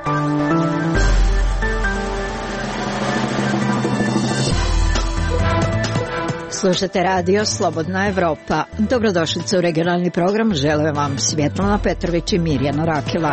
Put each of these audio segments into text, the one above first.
Slušate radio Slobodna Evropa. Dobrodošlice u regionalni program. Žele vam Svjetlana Petrović i Mirjana Rakela.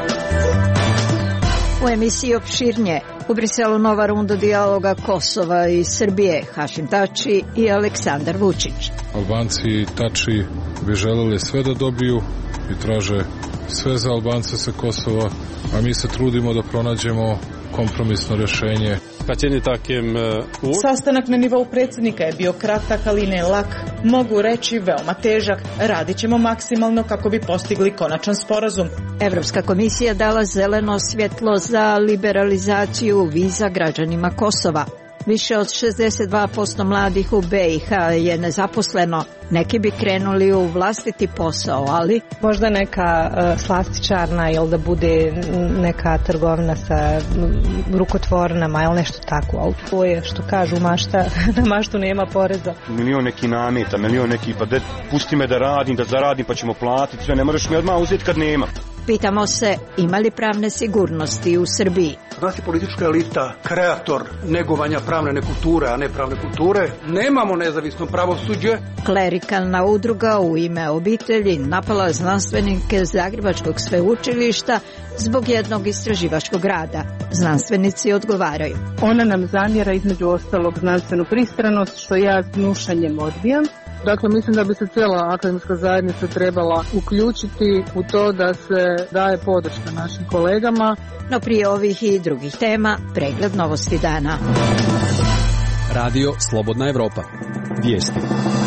U emisiji opširnije. U Briselu nova runda dijaloga Kosova i Srbije. Hašim Tači i Aleksandar Vučić. Albanci i Tači bi želeli sve da dobiju i traže sve za Albance sa Kosova, a mi se trudimo da pronađemo kompromisno rješenje. Sastanak na nivou predsjednika je bio kratak, ali ne lak, mogu reći veoma težak. Radit ćemo maksimalno kako bi postigli konačan sporazum. Evropska komisija dala zeleno svjetlo za liberalizaciju viza građanima Kosova. Više od 62% mladih u BiH je nezaposleno. Neki bi krenuli u vlastiti posao, ali... Možda neka slastičarna ili da bude neka trgovina sa rukotvornama ili nešto tako. Ali to je što kažu mašta, na maštu nema poreza. Milion neki nameta, milion neki, pa pusti me da radim, da zaradim pa ćemo platiti sve, ne moraš mi odmah uzeti kad nema. Pitamo se, ima li pravne sigurnosti u Srbiji? Nas je politička elita kreator negovanja pravne nekulture, a ne pravne kulture. Nemamo nezavisno pravosuđe. Klerikalna udruga U ime obitelji napala znanstvenike Zagrebačkog sveučilišta zbog jednog istraživačkog rada. Znanstvenici odgovaraju. Ona nam zamjera između ostalog znanstvenu pristranost, što ja gnušanjem odbijam. Dakle, mislim da bi se cijela akademska zajednica trebala uključiti u to da se daje podrška našim kolegama. No prije ovih i drugih tema, pregled novosti dana. Radio Slobodna Evropa. Vijesti.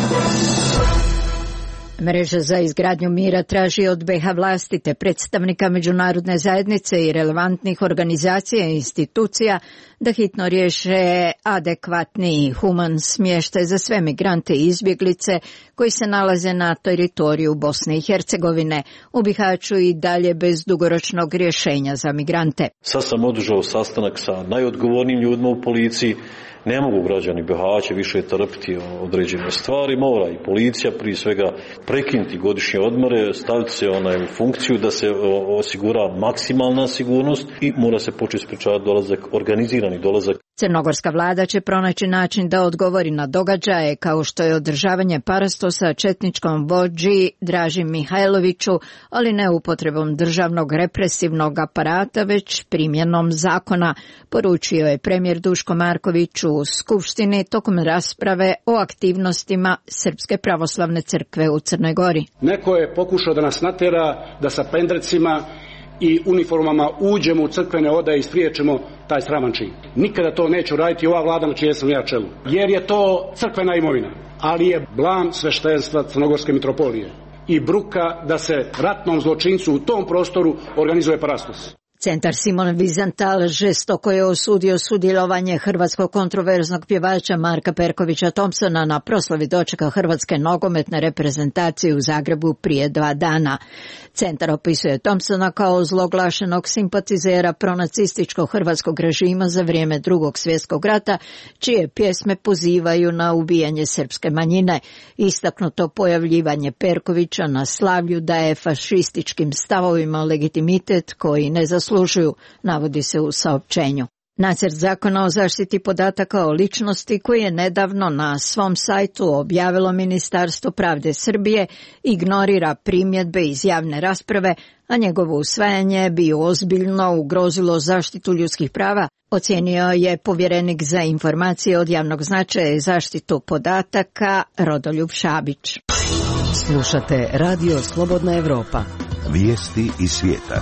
Mreža za izgradnju mira traži od BiH vlasti te predstavnika međunarodne zajednice i relevantnih organizacija i institucija da hitno riješe adekvatni i human smještaj za sve migrante i izbjeglice koji se nalaze na teritoriju Bosne i Hercegovine. U Bihaću i dalje bez dugoročnog rješenja za migrante. Sad sam održao sastanak sa najodgovornijim ljudima u policiji. Ne mogu građani Bihaća više trpiti određene stvari, mora i policija prije svega prekinuti godišnje odmore, staviti se u funkciju da se osigura maksimalna sigurnost i mora se početi sprečavati dolazak, organizirani dolazak. Crnogorska vlada će pronaći način da odgovori na događaje kao što je održavanje parastosa četničkom vođi Draži Mihajloviću, ali ne upotrebom državnog represivnog aparata, već primjenom zakona, poručio je premijer Duško Marković u Skupštini tokom rasprave o aktivnostima Srpske pravoslavne crkve u Crnoj Gori. Neko je pokušao da nas natjera da sa pendrecima i uniformama uđemo u crkvene odaje i spriječemo taj sraman čin. Nikada to neću raditi ova vlada na čijem sam ja čelu. Jer je to crkvena imovina. Ali je blam sveštenstva Crnogorske mitropolije i bruka da se ratnom zločincu u tom prostoru organizuje parastos. Centar Simon Wiesenthal žestoko je osudio sudjelovanje hrvatskog kontroverznog pjevača Marka Perkovića Thompsona na proslavi dočeka hrvatske nogometne reprezentacije u Zagrebu prije 2 dana. Centar opisuje Thompsona kao zloglašenog simpatizera pronacističkog hrvatskog režima za vrijeme Drugog svjetskog rata, čije pjesme pozivaju na ubijanje srpske manjine. Istaknuto pojavljivanje Perkovića na slavlju daje fašističkim stavovima legitimitet koji ne zaslužuju, navodi se u saopćenju. Nacrt zakona o zaštiti podataka o ličnosti koji je nedavno na svom sajtu objavilo Ministarstvo pravde Srbije ignorira primjedbe iz javne rasprave, a njegovo usvajanje bi ozbiljno ugrozilo zaštitu ljudskih prava, ocijenio je povjerenik za informacije od javnog značaja i zaštitu podataka Rodoljub Šabić. Slušate Radio Slobodna Evropa. Vijesti iz svijeta.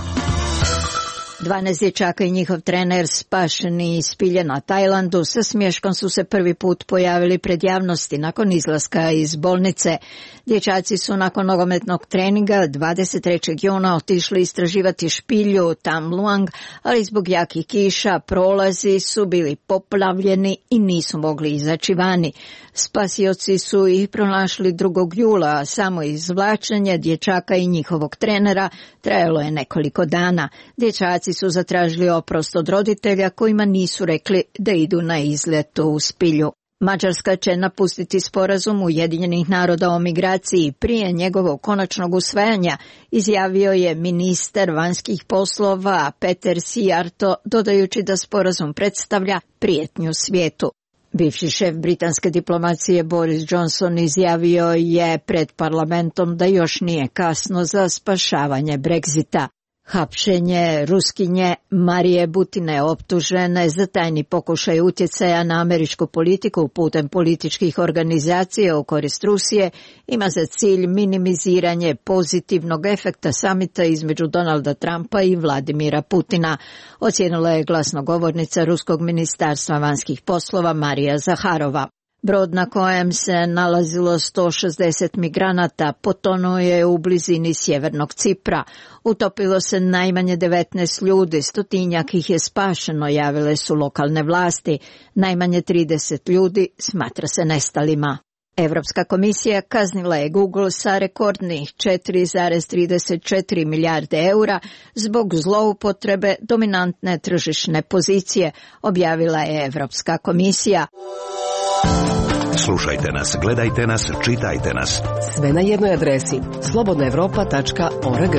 12 dječaka i njihov trener spašeni iz spilje na Tajlandu sa smješkom su se prvi put pojavili pred javnosti nakon izlaska iz bolnice. Dječaci su nakon nogometnog treninga 23. juna otišli istraživati špilju Tam Luang, ali zbog jakih kiša prolazi su bili poplavljeni i nisu mogli izaći vani. Spasioci su ih pronašli 2. jula, a samo izvlačenje dječaka i njihovog trenera trajalo je nekoliko dana. Dječaci su zatražili oprost od roditelja kojima nisu rekli da idu na izlet u spilju. Mađarska će napustiti sporazum Ujedinjenih naroda o migraciji prije njegovog konačnog usvajanja, izjavio je ministar vanjskih poslova Peter Sijarto, dodajući da sporazum predstavlja prijetnju svijetu. Bivši šef britanske diplomacije Boris Johnson izjavio je pred parlamentom da još nije kasno za spašavanje Brexita. Hapšenje Ruskinje Marije Butine, optužene za tajni pokušaj utjecaja na američku politiku putem političkih organizacija u korist Rusije, ima za cilj minimiziranje pozitivnog efekta samita između Donalda Trumpa i Vladimira Putina, ocijenila je glasnogovornica Ruskog ministarstva vanjskih poslova Marija Zaharova. Brod na kojem se nalazilo 160 migranata potonuo je u blizini sjevernog Cipra. Utopilo se najmanje 19 ljudi, 100-tinjak ih je spašeno, javile su lokalne vlasti. Najmanje 30 ljudi smatra se nestalima. Europska komisija kaznila je Google sa rekordnih 4,34 milijarde eura zbog zloupotrebe dominantne tržišne pozicije, objavila je Europska komisija. Slušajte nas, gledajte nas, čitajte nas. Sve na jednoj adresi slobodnaevropa.org.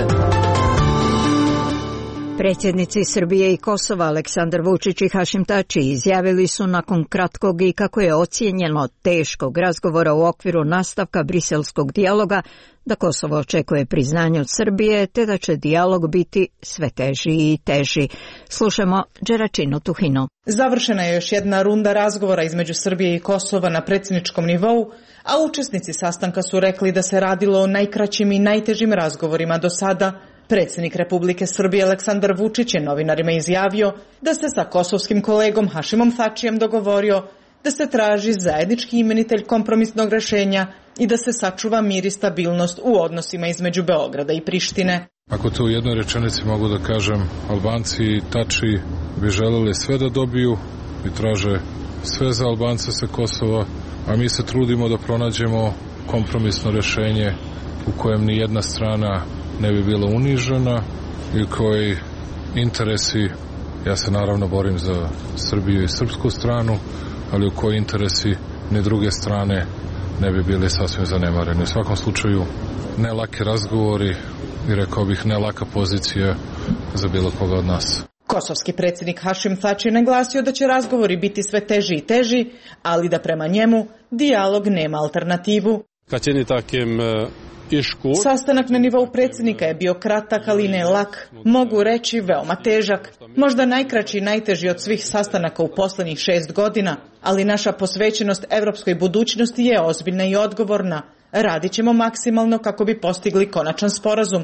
Predsjednici Srbije i Kosova Aleksandar Vučić i Hašim Tači izjavili su nakon kratkog i, kako je ocijenjeno, teškog razgovora u okviru nastavka briselskog dijaloga da Kosovo očekuje priznanje od Srbije te da će dijalog biti sve teži i teži. Slušamo Đeračinu Tuhinu. Završena je još jedna runda razgovora između Srbije i Kosova na predsjedničkom nivou, a učesnici sastanka su rekli da se radilo o najkraćim i najtežim razgovorima do sada. Predsjednik Republike Srbije Aleksandar Vučić je novinarima izjavio da se sa kosovskim kolegom Hašimom Tačijem dogovorio da se traži zajednički imenitelj kompromisnog rješenja i da se sačuva mir i stabilnost u odnosima između Beograda i Prištine. Ako to u jednoj rečenici mogu da kažem, Albanci i Tači bi želeli sve da dobiju i traže sve za Albance sa Kosova, a mi se trudimo da pronađemo kompromisno rješenje u kojem ni jedna strana ne bi bila unižena i koji interesi, ja se naravno borim za Srbiju i srpsku stranu, ali u koji interesi ni druge strane ne bi bili sasvim zanemareni. U svakom slučaju ne laki razgovori i rekao bih ne laka pozicija za bilo koga od nas. Kosovski predsjednik Hašim Tači naglasio da će razgovori biti sve teži i teži, ali da prema njemu dijalog nema alternativu. Sastanak na nivou predsjednika je bio kratak, ali ne lak, mogu reći veoma težak. Možda najkraći i najteži od svih sastanaka u posljednjih 6 godina, ali naša posvećenost evropskoj budućnosti je ozbiljna i odgovorna. Radit ćemo maksimalno kako bi postigli konačan sporazum.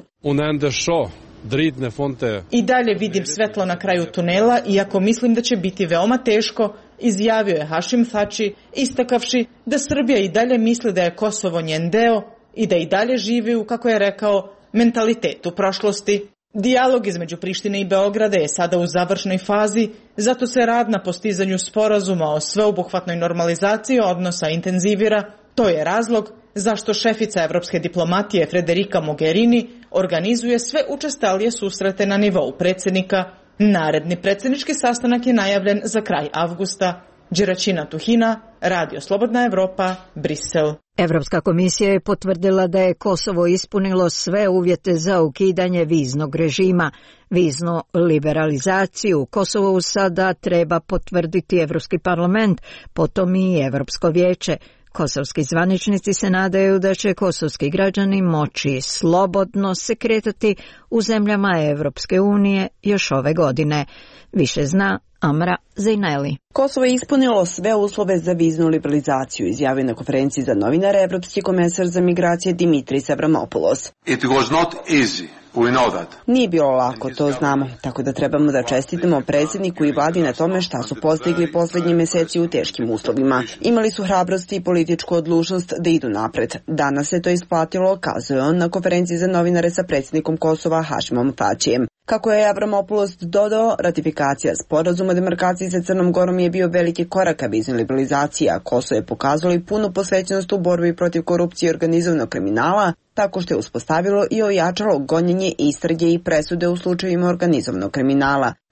I dalje vidim svetlo na kraju tunela, iako mislim da će biti veoma teško, izjavio je Hašim Tači, istakavši da Srbija i dalje misli da je Kosovo njen deo i da i dalje živi u, kako je rekao, mentalitetu prošlosti. Dijalog između Prištine i Beograda je sada u završnoj fazi, zato se rad na postizanju sporazuma o sveobuhvatnoj normalizaciji odnosa intenzivira. To je razlog zašto šefica evropske diplomatije Federica Mogherini organizuje sve učestalije susrete na nivou predsjednika. Naredni predsjednički sastanak je najavljen za kraj avgusta. Đeračina Tuhina, Radio Slobodna Evropa, Brisel. Evropska komisija je potvrdila da je Kosovo ispunilo sve uvjete za ukidanje viznog režima. Viznu liberalizaciju u Kosovu sada treba potvrditi Evropski parlament, potom i Evropsko vijeće. Kosovski zvaničnici se nadaju da će kosovski građani moći slobodno se kretati u zemljama Evropske unije još ove godine. Više zna Amra Zejneli. Kosovo je ispunilo sve uslove za viznu liberalizaciju, izjavio na konferenciji za novinare evropski komesar za migracije Dimitris Avramopoulos. It was not easy. Nije bilo lako, to znamo, tako da trebamo da čestitamo predsjedniku i vladi na tome šta su postigli posljednji mjeseci u teškim uslovima. Imali su hrabrosti i političku odlučnost da idu napred. Danas se to isplatilo, kazuje on na konferenciji za novinare sa predsjednikom Kosova Hašimom Tačijem. Kako je Avramopoulos dodao, ratifikacija sporazuma o demarkaciji sa Crnom Gorom je bio veliki korak ka viznoj liberalizaciji, a Kosovo je pokazalo i punu posvećenost u borbi protiv korupcije i organizovanog kriminala, tako što je uspostavilo i ojačalo gonjenje, istrage i presude u slučajevima organizovanog kriminala.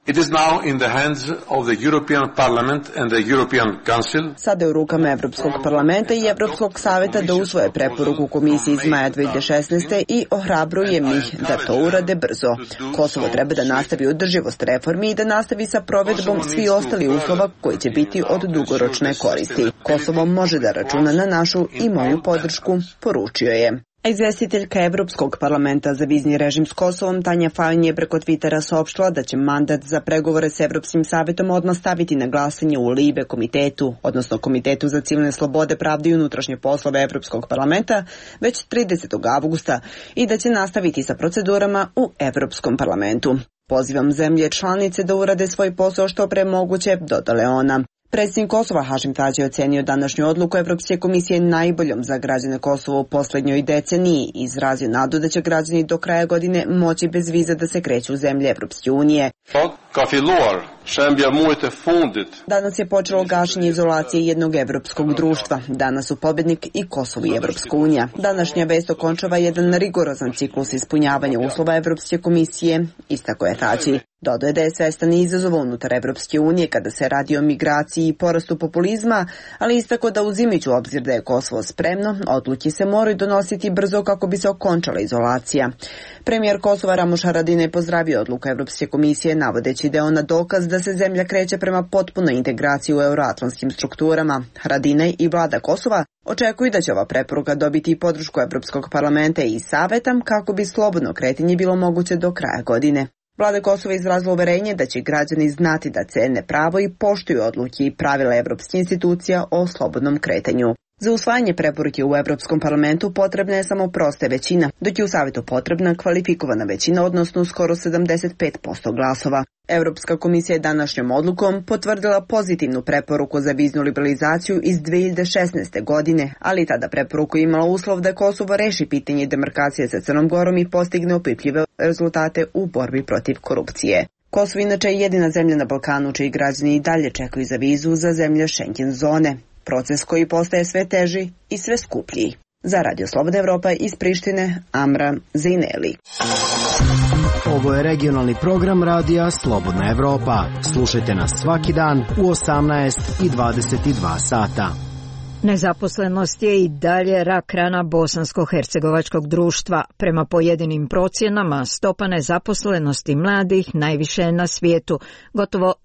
It is now in the hands of the European Parliament and the European Council. Sada je u rukama Evropskog parlamenta i Evropskog saveta da usvoje preporuku komisije iz maja 2016. i ohrabrujem ih da to urade brzo. Kosovo treba da nastavi održivost reformi i da nastavi sa provedbom svih ostalih uslova koji će biti od dugoročne koristi. Kosovo može da računa na našu i moju podršku, poručio je. Izvestiteljka Evropskog parlamenta za vizni režim s Kosovom Tanja Fajon je preko Twittera saopštila da će mandat za pregovore s Evropskim savetom odmah staviti na glasanje u Libe komitetu, odnosno Komitetu za civilne slobode, pravde i unutrašnje poslove Evropskog parlamenta već 30. avgusta i da će nastaviti sa procedurama u Evropskom parlamentu. Pozivam zemlje članice da urade svoj posao što pre moguće, dodala ona. Predsjednik Kosova Hašim Tači je ocenio današnju odluku Evropske komisije najboljom za građane Kosova u posljednjoj deceniji i izrazio nadu da će građani do kraja godine moći bez viza da se kreću u zemlje Evropske unije. Danas je počelo gašenje izolacije jednog evropskog društva. Danas su pobjednik i Kosovo i Evropska unija. Današnja vest okončava jedan rigorozan ciklus ispunjavanja uslova Evropske komisije, istako je Tači. Dodaje da je svestan izazova unutar Evropske unije kada se radi o migraciji i porastu populizma, ali istako da uzimajući u obzir da je Kosovo spremno, odluke se moraju donositi brzo kako bi se okončala izolacija. Premijer Kosova Ramuš Haradinaj pozdravio odluku Evropske komisije navodeći da je ona dokaz da se zemlja kreće prema potpunoj integraciji u euroatlantskim strukturama. Haradinaj i vlada Kosova očekuju da će ova preporuka dobiti i podršku Evropskog parlamenta i saveta kako bi slobodno kretanje bilo moguće do kraja godine. Vlada Kosova izrazila uverenje da će građani znati da cene pravo i poštuju odluke i pravila evropskih institucija o slobodnom kretanju. Za usvajanje preporuke u Evropskom parlamentu potrebna je samo prosta većina, dok je u Savetu potrebna kvalifikovana većina, odnosno skoro 75% glasova. Evropska komisija je današnjom odlukom potvrdila pozitivnu preporuku za viznu liberalizaciju iz 2016. godine, ali tada preporuku imala uslov da Kosovo reši pitanje demarkacije sa Crnom Gorom i postigne opipljive rezultate u borbi protiv korupcije. Kosovo inače je jedina zemlja na Balkanu čiji građani i dalje čekaju za vizu za zemlje Schengen zone. Proces koji postaje sve teži i sve skuplji. Za Radio Slobodna Evropa iz Prištine, Amra Zejneli. Ovo je regionalni program Radija Slobodna Evropa. Slušajte nas svaki dan u 18 i 22 sata. Nezaposlenost je i dalje rak rana bosansko-hercegovačkog društva. Prema pojedinim procjenama, stopa nezaposlenosti mladih najviše je na svijetu, gotovo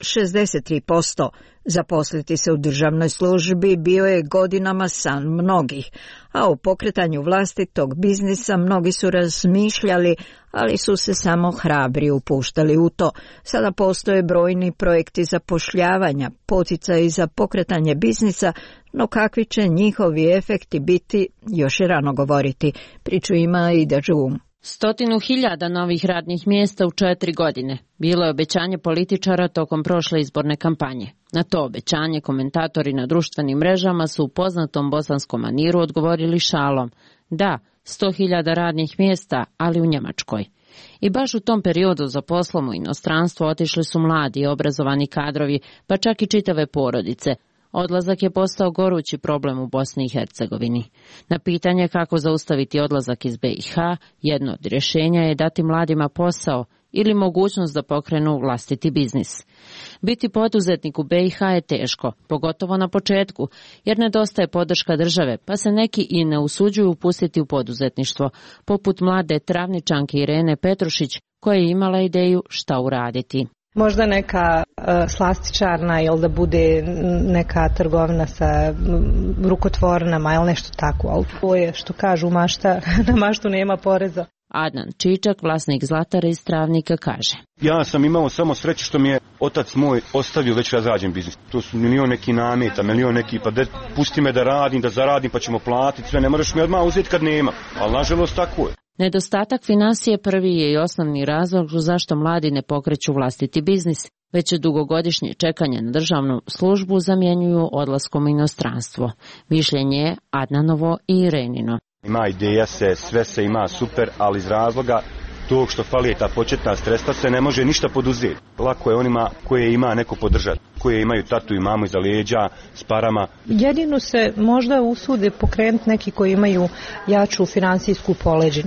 63%. Zaposliti se u državnoj službi bio je godinama san mnogih, a u pokretanju vlastitog biznisa mnogi su razmišljali, ali su se samo hrabri upuštali u to. Sada postoje brojni projekti zapošljavanja, poticaji za pokretanje biznisa, no kakvi će njihovi efekti biti, još je rano govoriti. Priču ima Ida Žum. 100.000 novih radnih mjesta u 4 godine. Bilo je obećanje političara tokom prošle izborne kampanje. Na to obećanje komentatori na društvenim mrežama su u poznatom bosanskom maniru odgovorili šalom. Da, 100.000 radnih mjesta, ali u Njemačkoj. I baš u tom periodu za poslom u inostranstvo otišli su mladi i obrazovani kadrovi, pa čak i čitave porodice. Odlazak je postao gorući problem u Bosni i Hercegovini. Na pitanje kako zaustaviti odlazak iz BiH, jedno od rješenja je dati mladima posao ili mogućnost da pokrenu vlastiti biznis. Biti poduzetnik u BiH je teško, pogotovo na početku, jer nedostaje podrška države, pa se neki i ne usuđuju upustiti u poduzetništvo, poput mlade travničanke Irene Petrušić, koja je imala ideju šta uraditi. Možda neka slastičarna ili da bude neka trgovina sa rukotvornama ili nešto tako. Ali to je što kažu mašta, na maštu nema poreza. Adnan Čičak, vlasnik Zlatara iz Travnika, kaže. Ja sam imao samo sreće što mi je otac moj ostavio već razrađen biznis. To su milion neki nameta, milion neki, pa pusti me da radim, da zaradim pa ćemo platiti sve. Ne moraš mi odmah uzeti kad nema, ali nažalost tako je. Nedostatak financije prvi je i osnovni razlog zašto mladi ne pokreću vlastiti biznis, već dugogodišnje čekanje na državnu službu zamjenjuju odlaskom u inostranstvo. Mišljenje je Adnanovo i Irenino. Ima ideja se, sve se ima super, ali iz razloga tog što fali ta početna sredstva se ne može ništa poduzeti. Lako je onima koje ima neko podržati, koje imaju tatu i mamu iza leđa s parama. Jedino se možda usude pokrenuti neki koji imaju jaču financijsku poleđinu.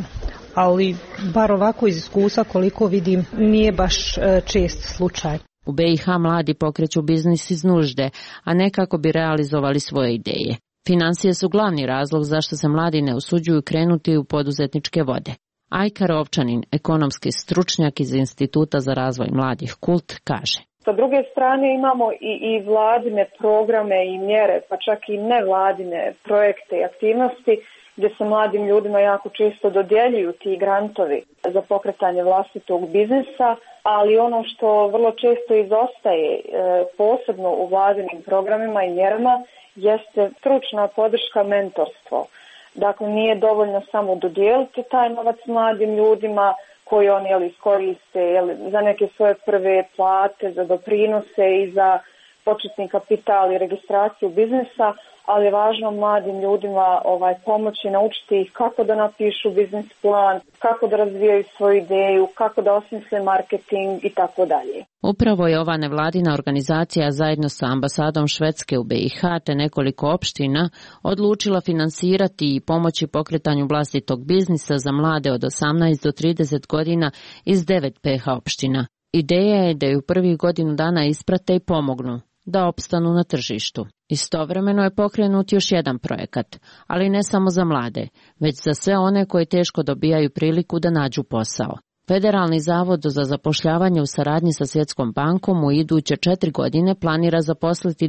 ali bar ovako iz iskustva koliko vidim nije baš čest slučaj. U BiH mladi pokreću biznis iz nužde, a ne kako bi realizovali svoje ideje. Financije su glavni razlog zašto se mladi ne usuđuju krenuti u poduzetničke vode. Ajka Rovčanin, ekonomski stručnjak iz Instituta za razvoj mladih KULT, kaže. Sa druge strane imamo i vladine programe i mjere, pa čak i nevladine projekte i aktivnosti gdje se mladim ljudima jako često dodjeljuju ti grantovi za pokretanje vlastitog biznisa, ali ono što vrlo često izostaje, posebno u vladinim programima i mjerama, jeste stručna podrška, mentorstvo. Dakle, nije dovoljno samo dodijeliti taj novac mladim ljudima koji oni iskoriste za neke svoje prve plate, za doprinose i za početni kapital i registraciju biznesa, ali je važno mladim ljudima pomoći, naučiti ih kako da napišu biznis plan, kako da razvijaju svoju ideju, kako da osmisle marketing i tako dalje. Upravo je ova nevladina organizacija zajedno sa ambasadom Švedske u BiH te nekoliko opština odlučila finansirati i pomoći pokretanju vlastitog biznisa za mlade od 18 do 30 godina iz 9 PH opština. Ideja je da ju prvih godinu dana isprate i pomognu da opstanu na tržištu. Istovremeno je pokrenut još jedan projekat, ali ne samo za mlade, već za sve one koji teško dobijaju priliku da nađu posao. Federalni zavod za zapošljavanje u saradnji sa Svjetskom bankom u iduće 4 godine planira zaposliti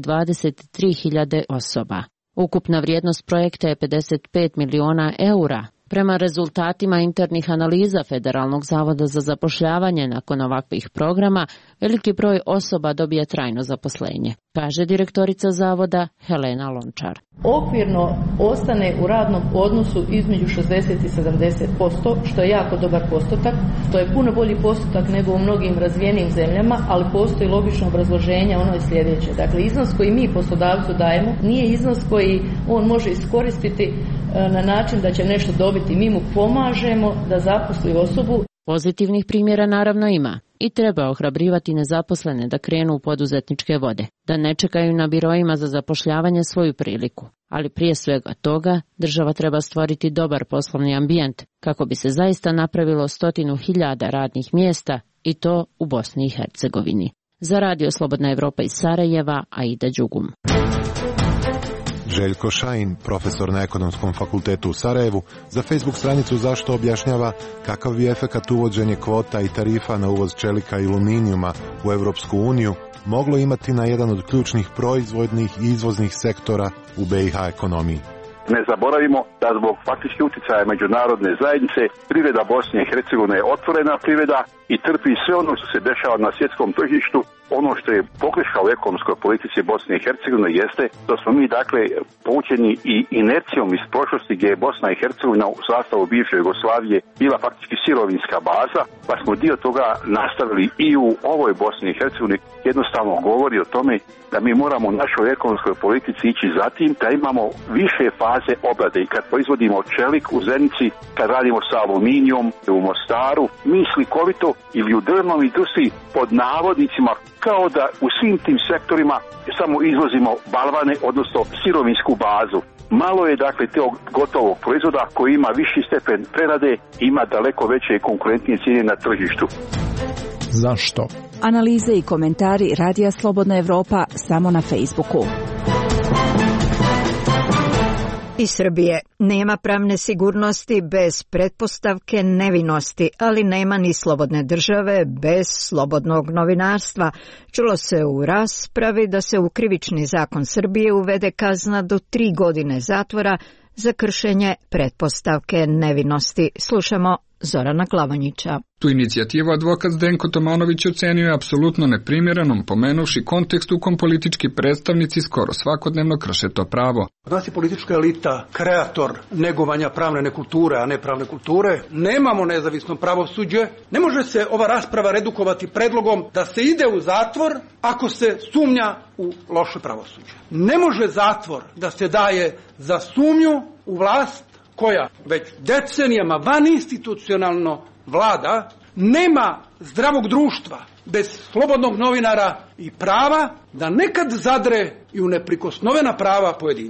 23.000 osoba. Ukupna vrijednost projekta je 55 miliona eura. Prema rezultatima internih analiza Federalnog zavoda za zapošljavanje nakon ovakvih programa, veliki broj osoba dobije trajno zaposlenje, kaže direktorica zavoda Helena Lončar. Okvirno ostane u radnom odnosu između 60 i 70%, što je jako dobar postotak. To je puno bolji postotak nego u mnogim razvijenim zemljama, ali postoji logično obrazloženje, ono je sljedeće. Dakle, iznos koji mi poslodavcu dajemo nije iznos koji on može iskoristiti na način da će nešto dobiti. Mi mu pomažemo da zaposli osobu. Pozitivnih primjera naravno ima i treba ohrabrivati nezaposlene da krenu u poduzetničke vode, da ne čekaju na biroima za zapošljavanje svoju priliku. Ali prije svega toga država treba stvoriti dobar poslovni ambijent kako bi se zaista napravilo 100.000 radnih mjesta i to u Bosni i Hercegovini. Za Radio Slobodna Evropa iz Sarajeva, Aida Đugum. Željko Šajin, profesor na Ekonomskom fakultetu u Sarajevu, za Facebook stranicu Zašto objašnjava kakav bi efekat uvođenje kvota i tarifa na uvoz čelika i aluminijuma u Europsku uniju moglo imati na jedan od ključnih proizvodnih i izvoznih sektora u BiH ekonomiji. Ne zaboravimo da zbog faktički utjecaja međunarodne zajednice privreda Bosne i Hercegovine je otvorena privreda i trpi sve ono što se dešava na svjetskom tržištu. Ono što je pogreška u ekonomskoj politici Bosne i Hercegovine jeste da smo mi poučeni i inercijom iz prošlosti gdje je Bosna i Hercegovina u sastavu bivše Jugoslavije bila faktički sirovinska baza, pa smo dio toga nastavili i u ovoj Bosni i Hercegovini. Jednostavno govori o tome da mi moramo u našoj ekonomskoj politici ići zatim da imamo više faze obrade i kad proizvodimo čelik u Zenici, kad radimo sa aluminijom u Mostaru, mi slikovito ili u drvnoj industriji pod navodnicima kao da u svim tim sektorima samo izvozimo balvane, odnosno sirovinsku bazu. Malo je tog gotovog proizvoda koji ima viši stepen prerade i ima daleko veće i konkurentnije cijene na tržištu. Zašto? Analize i komentari Radija Slobodna Evropa samo na Facebooku. Iz Srbije nema pravne sigurnosti bez pretpostavke nevinosti, ali nema ni slobodne države bez slobodnog novinarstva. Čulo se u raspravi da se u Krivični zakon Srbije uvede kazna do 3 godine zatvora za kršenje pretpostavke nevinosti. Slušamo Zorana Klavanjića. Tu inicijativu advokat Zdenko Tomanović ocenio je apsolutno neprimjerenom, pomenuvši kontekst u kom politički predstavnici skoro svakodnevno krše to pravo. Od nas je politička elita kreator negovanja pravne nekulture, a ne pravne kulture. Nemamo nezavisno pravosuđe. Ne može se ova rasprava redukovati predlogom da se ide u zatvor ako se sumnja u loše pravosuđe. Ne može zatvor da se daje za sumnju u vlast koja već decenijama vaninstitucionalno vlada. Nema zdravog društva bez slobodnog novinara i prava da nekad zadre i u neprikosnovena prava pojedinca.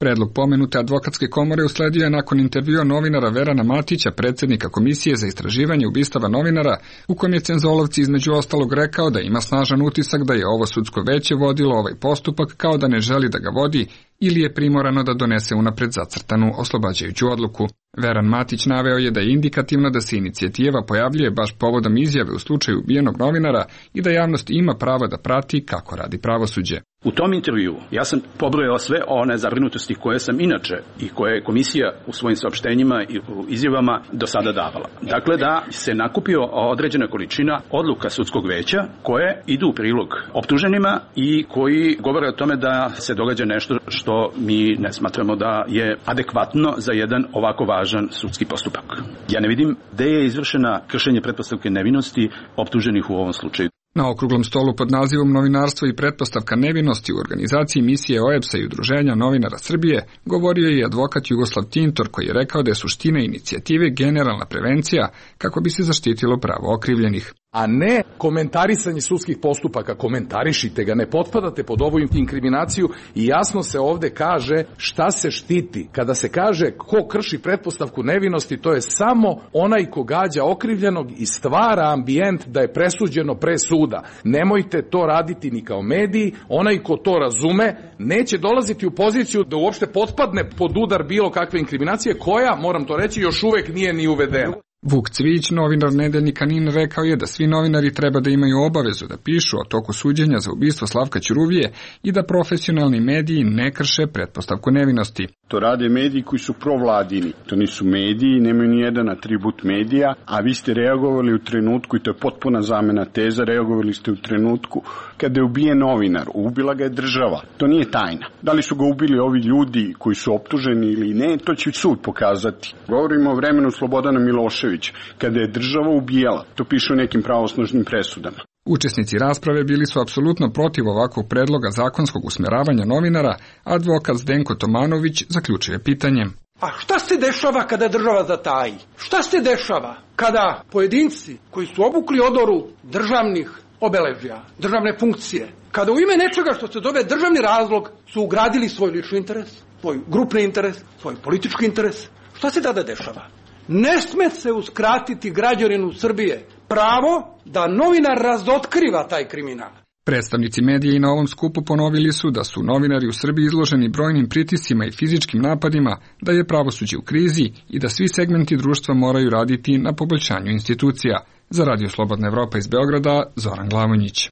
Predlog pomenute advokatske komore usledio je nakon intervjua novinara Verana Matića, predsjednika Komisije za istraživanje ubistava novinara, u kojem je Cenzolovci između ostalog rekao da ima snažan utisak da je ovo sudsko veće vodilo ovaj postupak kao da ne želi da ga vodi ili je primorano da donese unapred zacrtanu oslobađajuću odluku. Veran Matić naveo je da je indikativno da se inicijativa pojavljuje baš povodom izjave u slučaju ubijenog novinara i da javnost ima pravo da prati kako radi pravosuđe. U tom intervju ja sam pobrojao sve one zabrinutosti koje sam inače i koje je komisija u svojim saopštenjima i u izjavama do sada davala. Dakle, da se nakupio određena količina odluka sudskog veća koje idu u prilog optuženima i koji govore o tome da se događa nešto što mi ne smatramo da je adekvatno za jedan ovako važan sudski postupak. Ja ne vidim gde je izvršena kršenje pretpostavke nevinosti optuženih u ovom slučaju. Na okruglom stolu pod nazivom Novinarstvo i pretpostavka nevinosti u organizaciji misije OEBS-a i Udruženja novinara Srbije govorio je i advokat Jugoslav Tintor, koji je rekao da je suština inicijative generalna prevencija kako bi se zaštitilo pravo okrivljenih. A ne komentarisanje sudskih postupaka, komentarišite ga, ne potpadate pod ovu inkriminaciju i jasno se ovde kaže šta se štiti. Kada se kaže ko krši pretpostavku nevinosti, to je samo onaj ko gađa okrivljenog i stvara ambijent da je presuđeno pre suda. Nemojte to raditi ni kao mediji, onaj ko to razume neće dolaziti u poziciju da uopšte potpadne pod udar bilo kakve inkriminacije koja, moram to reći, još uvek nije ni uvedena. Vuk Cvijić, novinar nedeljnika NIN, rekao je da svi novinari treba da imaju obavezu da pišu o toku suđenja za ubistvo Slavka Ćuruvije i da profesionalni mediji ne krše pretpostavku nevinosti. To rade mediji koji su provladini. To nisu mediji, nemaju ni jedan atribut medija, a vi ste reagovali u trenutku, i to je potpuna zamena teza, reagovali ste u trenutku kada je ubijen novinar, ubila ga je država. To nije tajna. Da li su ga ubili ovi ljudi koji su optuženi ili ne, to će sud pokazati. Govorimo o vremenu Slobodana Miloševića, kada je država ubijala. To piše u nekim pravosnažnim presudama. Učesnici rasprave bili su apsolutno protiv ovakvog predloga zakonskog usmeravanja novinara, a advokat Zdenko Tomanović zaključuje pitanjem. A šta se dešava kada država zataji? Šta se dešava kada pojedinci koji su obukli odoru državnih obeležja, državne funkcije, kada u ime nečega što se zove državni razlog su ugradili svoj lični interes, svoj grupni interes, svoj politički interes? Šta se tada dešava? Ne sme se uskratiti građaninu Srbije pravo da novinar razotkriva taj kriminal. Predstavnici medija i na ovom skupu ponovili su da su novinari u Srbiji izloženi brojnim pritiscima i fizičkim napadima, da je pravosuđe u krizi i da svi segmenti društva moraju raditi na poboljšanju institucija. Za Radio Slobodna Evropa iz Beograda, Zoran Glavonjić.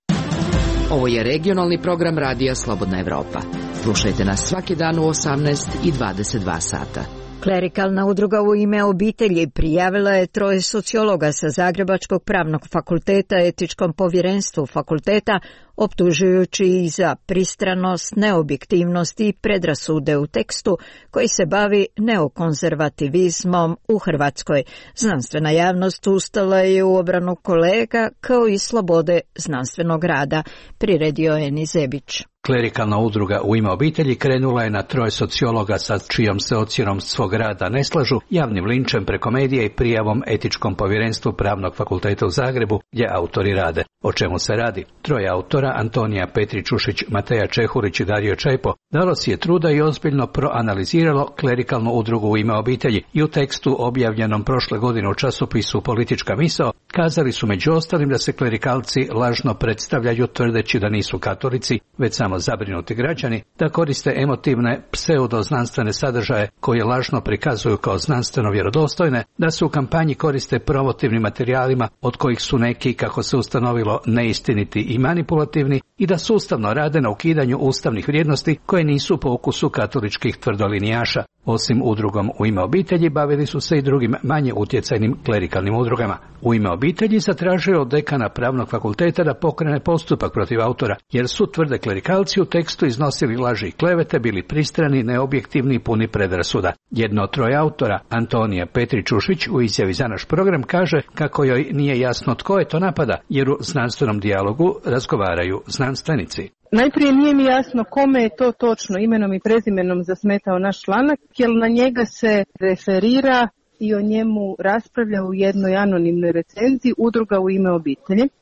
Ovo je regionalni program Radija Slobodna Evropa. Slušajte nas svaki dan u 18 i 22 sata. Klerikalna udruga U ime obitelji prijavila je 3 sociologa sa Zagrebačkog pravnog fakulteta etičkom povjerenstvu fakulteta, optužujući ih za pristranost, neobjektivnost i predrasude u tekstu koji se bavi neokonzervativizmom u Hrvatskoj. Znanstvena javnost ustala je u obranu kolega kao i slobode znanstvenog rada, priredio je Nizebić. Klerikalna udruga U ime obitelji krenula je na 3 sociologa sa čijom se ocjenom svog rada ne slažu, javnim linčem preko medija i prijavom etičkom povjerenstvu Pravnog fakulteta u Zagrebu, gdje autori rade. O čemu se radi? 3 autora, Antonija Petrić-Ušić, Mateja Čehurić i Dario Čajpo, dalo si je truda i ozbiljno proanaliziralo klerikalnu udrugu U ime obitelji i u tekstu objavljenom prošle godine u časopisu Politička misao kazali su među ostalim da se klerikalci lažno predstavljaju tvrdeći da nisu katolici, već samo zabrinuti građani, da koriste emotivne pseudoznanstvene sadržaje koje lažno prikazuju kao znanstveno vjerodostojne, da se u kampanji koriste promotivnim materijalima od kojih su neki, kako se ustanovilo, neistiniti i manipulativni i da sustavno rade na ukidanju ustavnih vrijednosti koje nisu po ukusu katoličkih tvrdolinijaša. Osim udrugom U ime obitelji bavili su se i drugim manje utjecajnim klerikalnim udrugama. U ime obitelji zatražio od dekana Pravnog fakulteta da pokrene postupak protiv autora, jer su, tvrde klerikalci, u tekstu iznosili laži i klevete, bili pristrani, neobjektivni i puni predrasuda. Jedno od 3 autora, Antonija Petrić-Ušić, u izjavi za naš program kaže kako joj nije jasno tko je to napada, jer u znanstvenom dijalogu razgovaraju znanstvenici. Najprije nije mi jasno kome je to točno imenom i prezimenom zasmetao naš članak, jer na njega se referira i o njemu raspravlja u jednoj anonimnoj recenziji udruga U ime obitelji.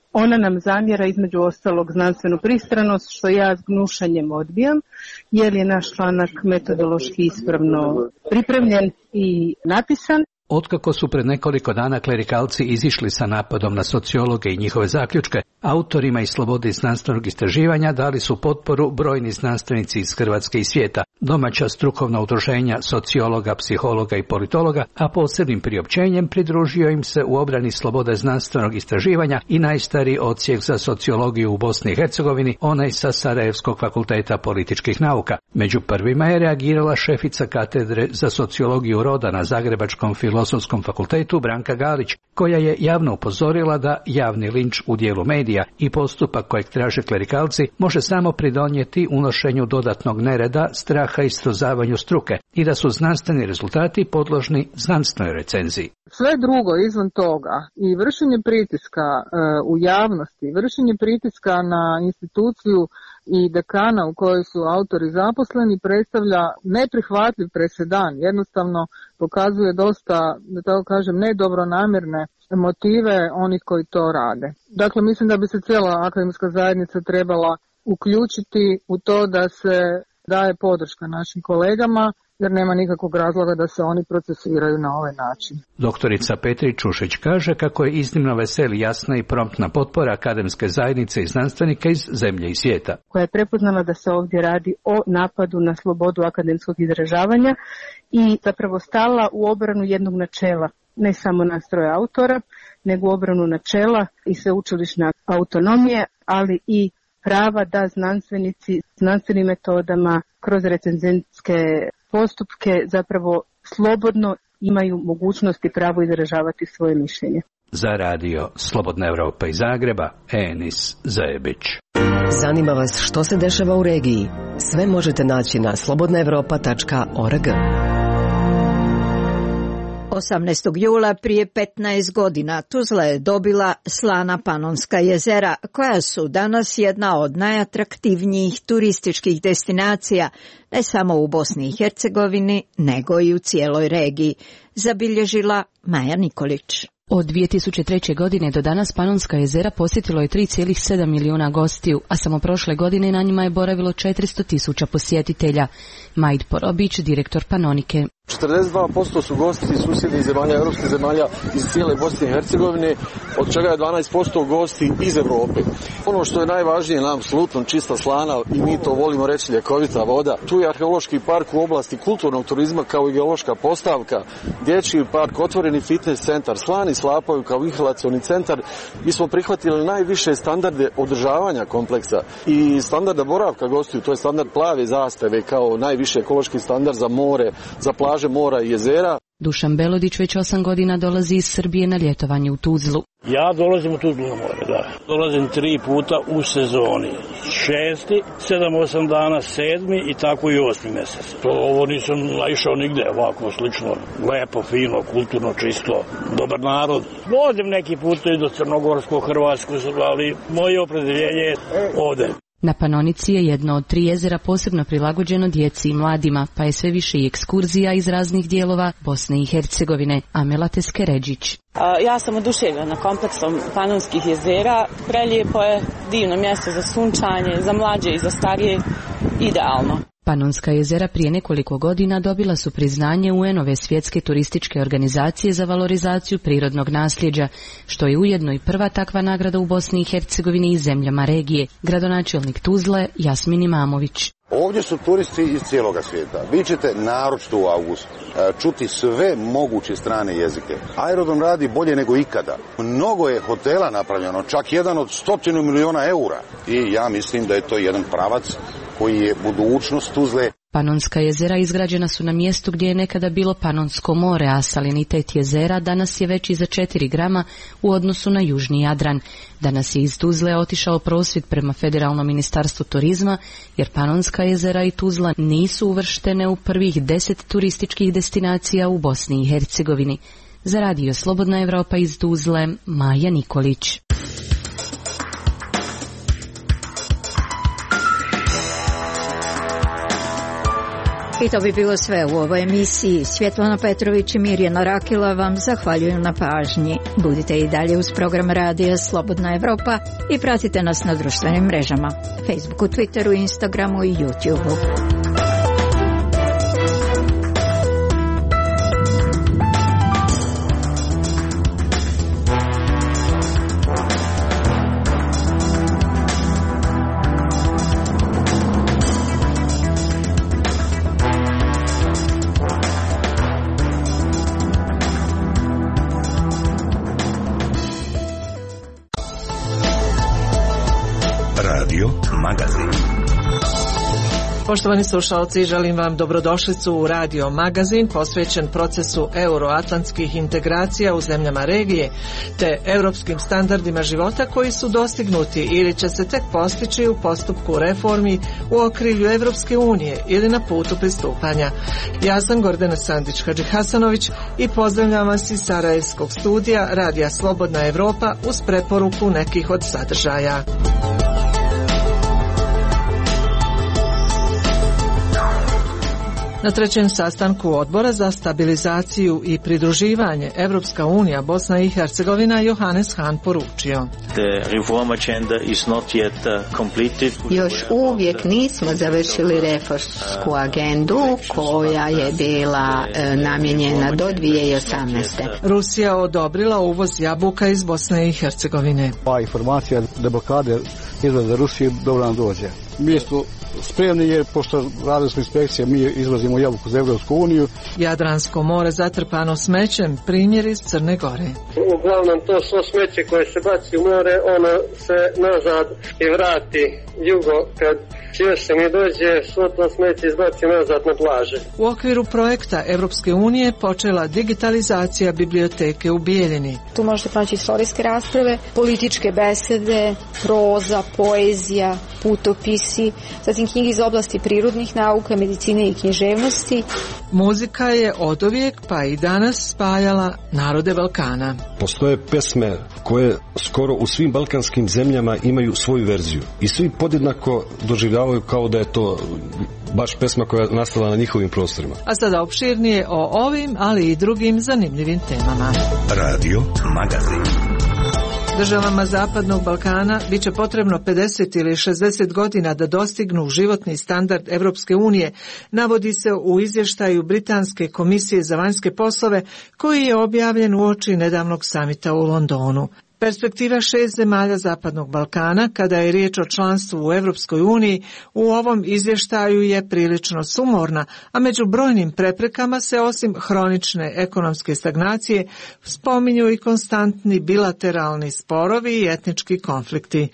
Ona nam zamjera između ostalog znanstvenu pristranost, što ja s gnušanjem odbijam, jer je naš članak metodološki ispravno pripremljen i napisan. Otkako su pred nekoliko dana klerikalci izišli sa napadom na sociologe i njihove zaključke, autorima iz Slobode znanstvenog istraživanja dali su potporu brojni znanstvenici iz Hrvatske i svijeta, domaća strukovna udruženja sociologa, psihologa i politologa, a posebnim priopćenjem pridružio im se u obrani Slobode znanstvenog istraživanja i najstariji odsjek za sociologiju u Bosni i Hercegovini, onaj sa Sarajevskog fakulteta političkih nauka. Među prvima je reagirala šefica katedre za sociologiju roda na Zagrebačkom Filozofskom fakultetu Branka Galić, koja je javno upozorila da javni linč u dijelu medija i postupak kojeg traže klerikalci može samo pridonijeti unošenju dodatnog nereda, straha i srozavanju struke i da su znanstveni rezultati podložni znanstvenoj recenziji. Sve drugo izvan toga i vršenje pritiska u javnosti, vršenje pritiska na instituciju i dekana u kojoj su autori zaposleni predstavlja neprihvatljiv presedan. Jednostavno pokazuje dosta, da tako kažem, nedobronamjerne motive onih koji to rade. Dakle, mislim da bi se cijela akademska zajednica trebala uključiti u to da se daje podrška našim kolegama, jer nema nikakvog razloga da se oni procesuiraju na ovaj način. Doktorica Petri Čušić kaže kako je iznimno veseli, jasna i promptna potpora akademske zajednice i znanstvenika iz zemlje i svijeta. Koja je prepoznala da se ovdje radi o napadu na slobodu akademskog izražavanja i zapravo stala u obranu jednog načela, ne samo nastroja autora, nego u obranu načela i sveučilišne autonomije, ali i prava da znanstvenici znanstvenim metodama kroz recenzentske postupke zapravo slobodno imaju mogućnost i pravo izražavati svoje mišljenje. Za radio Slobodna Evropa iz Zagreba, Enis Zajebić. Zanima vas što se dešava u regiji? Sve možete naći na slobodnaevropa.org. 18. jula prije 15 godina Tuzla je dobila slana Panonska jezera, koja su danas jedna od najatraktivnijih turističkih destinacija, ne samo u Bosni i Hercegovini, nego i u cijeloj regiji, zabilježila Maja Nikolić. Od 2003. godine do danas Panonska jezera posjetilo je 3,7 milijuna gostiju, a samo prošle godine na njima je boravilo 400.000 posjetitelja. Majd Porobić, direktor Panonike. 42% su gosti iz susjednih zemalja, europskih zemalja, iz cijele Bosne i Hercegovine, od čega je 12% gosti iz Europe. Ono što je najvažnije nam, apsolutno čista slana, i mi to volimo reći, ljekovita voda. Tu je arheološki park u oblasti kulturnog turizma kao i geološka postavka, dječji park, otvoreni fitness centar, slani slapovi kao inhalacioni centar. Mi smo prihvatili najviše standarde održavanja kompleksa i standarda boravka gostiju, to je standard plave zastave kao najviše ekološki standard za more, za plaže mora i jezera. Dušan Belodić već 8 godina dolazi iz Srbije na ljetovanje u Tuzlu. Ja dolazim u Tuzlu na more, da. Dolazim 3 puta u sezoni. 6., 7-8 dana, 7. i tako i 8. mjesec. Ovo nisam naišao nigde, ovako slično, lepo, fino, kulturno, čisto, dobar narod. Vozim neki put i do Crnogorskog, Hrvatskog, ali moje opredeljenje je ovde. Na Panonici je jedno od 3 jezera posebno prilagođeno djeci i mladima, pa je sve više i ekskurzija iz raznih dijelova Bosne i Hercegovine. Amela Teskeređić. Ja sam oduševljena kompleksom Panonskih jezera. Prelijepo je, divno mjesto za sunčanje, za mlađe i za starije, idealno. Panonska jezera prije nekoliko godina dobila su priznanje UN-ove svjetske turističke organizacije za valorizaciju prirodnog nasljeđa, što je ujedno i prva takva nagrada u Bosni i Hercegovini i zemljama regije. Gradonačelnik Tuzle Jasmin Imamović. Ovdje su turisti iz cijeloga svijeta. Vi ćete naročito u avgustu čuti sve moguće strane jezike. Aerodrom radi bolje nego ikada. Mnogo je hotela napravljeno, čak jedan od 100 miliona eura. I ja mislim da je to jedan pravac koji je budućnost Tuzle. Panonska jezera izgrađena su na mjestu gdje je nekada bilo Panonsko more, a salinitet jezera danas je veći za 4 grama u odnosu na južni Jadran. Danas je iz Tuzle otišao prosvjed prema Federalnom ministarstvu turizma, jer Panonska jezera i Tuzla nisu uvrštene u prvih 10 turističkih destinacija u Bosni i Hercegovini. Za radio Slobodna Evropa iz Tuzle, Maja Nikolić. I to bi bilo sve u ovoj emisiji. Svjetlana Petrović i Mirjana Rakila vam zahvaljuju na pažnji. Budite i dalje uz program radija Slobodna Evropa i pratite nas na društvenim mrežama, Facebooku, Twitteru, Instagramu i YouTubeu. Poštovani slušalci, želim vam dobrodošlicu u Radio Magazin posvećen procesu euroatlantskih integracija u zemljama regije te europskim standardima života koji su dostignuti ili će se tek postići u postupku reformi u okrilju Evropske unije ili na putu pristupanja. Ja sam Gordana Sandić-Hadžihasanović i pozdravljam vas iz Sarajevskog studija Radija Slobodna Evropa uz preporuku nekih od sadržaja. Na trećem sastanku Odbora za stabilizaciju i pridruživanje Evropska unija Bosna i Hercegovina Johannes Hahn poručio: Još uvijek nismo završili reformsku agendu koja je bila namijenjena do 2018. Rusija odobrila uvoz jabuka iz Bosne i Hercegovine. Pa informacija da blokade izvoza Rusije dobro nam dođe. Mi smo spremni jer pošto radili smo inspekcije, mi izvozimo jabuku za Evropsku uniju. Jadransko more zatrpano smećem, primjer iz Crne Gore. Uglavnom to svo smeće koje se baci u more, ono se nazad i vrati jugo kad jesen dođe, svo to smeće izbaci nazad na plaže. U okviru projekta Evropske unije počela digitalizacija biblioteke u Bijeljini. Tu možete pronaći istorijske rasprave, političke besede, proza, poezija, putopisi, zatim knjige iz oblasti prirodnih nauka, medicine i književnosti. Muzika je oduvijek pa i danas spajala narode Balkana. Postoje pesme koje skoro u svim balkanskim zemljama imaju svoju verziju i svi podjednako doživljavaju kao da je to baš pesma koja je nastala na njihovim prostorima. A sada opširnije o ovim, ali i drugim zanimljivim temama. Radio Magazin. Državama Zapadnog Balkana bit će potrebno 50 ili 60 godina da dostignu životni standard Evropske unije, navodi se u izvještaju Britanske komisije za vanjske poslove koji je objavljen uoči nedavnog samita u Londonu. Perspektiva 6 zemalja Zapadnog Balkana, kada je riječ o članstvu u Evropskoj uniji, u ovom izvještaju je prilično sumorna, a među brojnim preprekama se osim hronične ekonomske stagnacije spominju i konstantni bilateralni sporovi i etnički konflikti.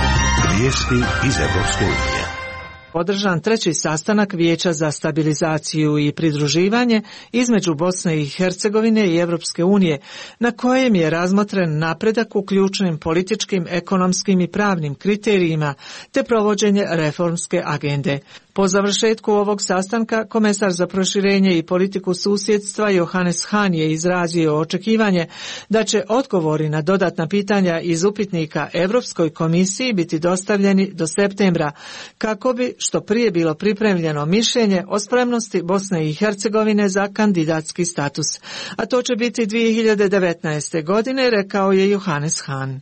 Vijesti iz Evropske unije. Održan treći sastanak Vijeća za stabilizaciju i pridruživanje između Bosne i Hercegovine i Evropske unije, na kojem je razmotren napredak u ključnim političkim, ekonomskim i pravnim kriterijima te provođenje reformske agende. Po završetku ovog sastanka, komesar za proširenje i politiku susjedstva Johannes Hahn je izrazio očekivanje da će odgovori na dodatna pitanja iz upitnika Europskoj komisiji biti dostavljeni do septembra, kako bi što prije bilo pripremljeno mišljenje o spremnosti Bosne i Hercegovine za kandidatski status. A to će biti 2019. godine, rekao je Johannes Hahn.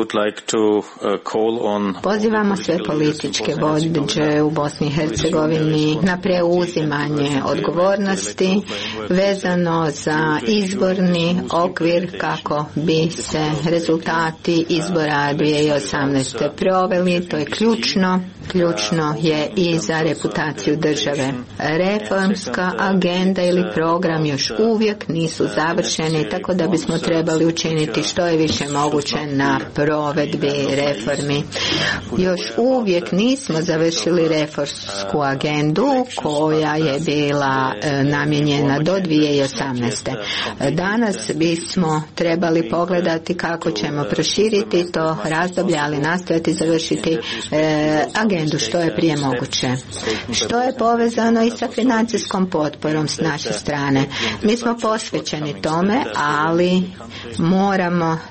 Pozivamo sve političke vođe u Bosni i Hercegovini na preuzimanje odgovornosti vezano za izborni okvir kako bi se rezultati izbora 2018. proveli. To je ključno. Ključno je i za reputaciju države. Reformska agenda ili program još uvijek nisu završeni, tako da bismo trebali učiniti što je više moguće na provedbi reformi. Još uvijek nismo završili reformsku agendu koja je bila namijenjena do 2018. Danas bismo trebali pogledati kako ćemo proširiti to razdoblje, ali nastojati završiti agendu što je prije moguće. Što je povezano i sa financijskom potporom s naše strane. Mi smo posvećeni tome, ali moramo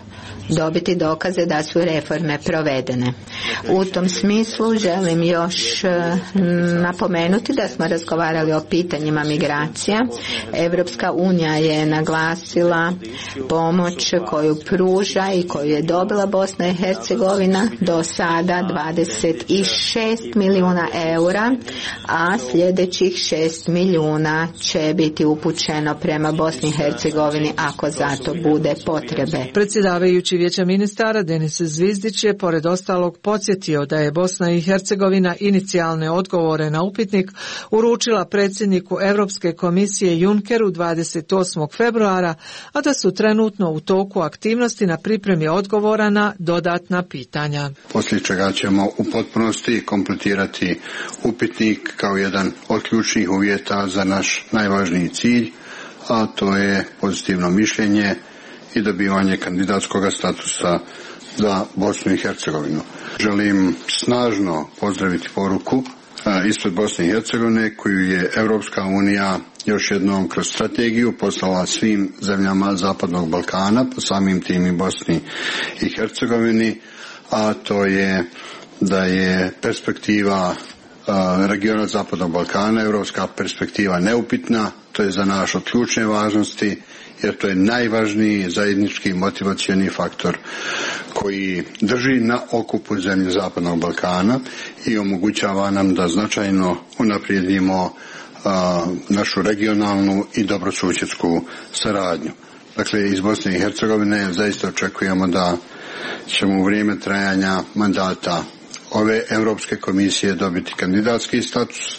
dobiti dokaze da su reforme provedene. U tom smislu želim još napomenuti da smo razgovarali o pitanjima migracija. Evropska unija je naglasila pomoć koju pruža i koju je dobila Bosna i Hercegovina, do sada 26 milijuna eura, a sljedećih 6 milijuna će biti upućeno prema Bosni i Hercegovini ako za to bude potrebe. Predsjedavajući Vijeća ministara Denis Zvizdić je pored ostalog podsjetio da je Bosna i Hercegovina inicijalne odgovore na upitnik uručila predsjedniku Europske komisije Junckeru 28. februara, a da su trenutno u toku aktivnosti na pripremi odgovora na dodatna pitanja. Poslije čega ćemo u potpunosti kompletirati upitnik kao jedan od ključnih uvjeta za naš najvažniji cilj, a to je pozitivno mišljenje i dobivanje kandidatskog statusa za Bosnu i Hercegovinu. Želim snažno pozdraviti poruku ispred Bosne i Hercegovine koju je Europska unija još jednom kroz strategiju poslala svim zemljama Zapadnog Balkana, po samim tim i Bosni i Hercegovini, a to je da je perspektiva regiona Zapadnog Balkana, europska perspektiva neupitna. To je za nas od ključne važnosti, jer to je najvažniji zajednički motivacioni faktor koji drži na okupu zemlje Zapadnog Balkana i omogućava nam da značajno unaprijedimo našu regionalnu i dobrosusjedsku saradnju. Dakle, iz Bosne i Hercegovine zaista očekujemo da ćemo u vrijeme trajanja mandata ove Europske komisije dobiti kandidatski status.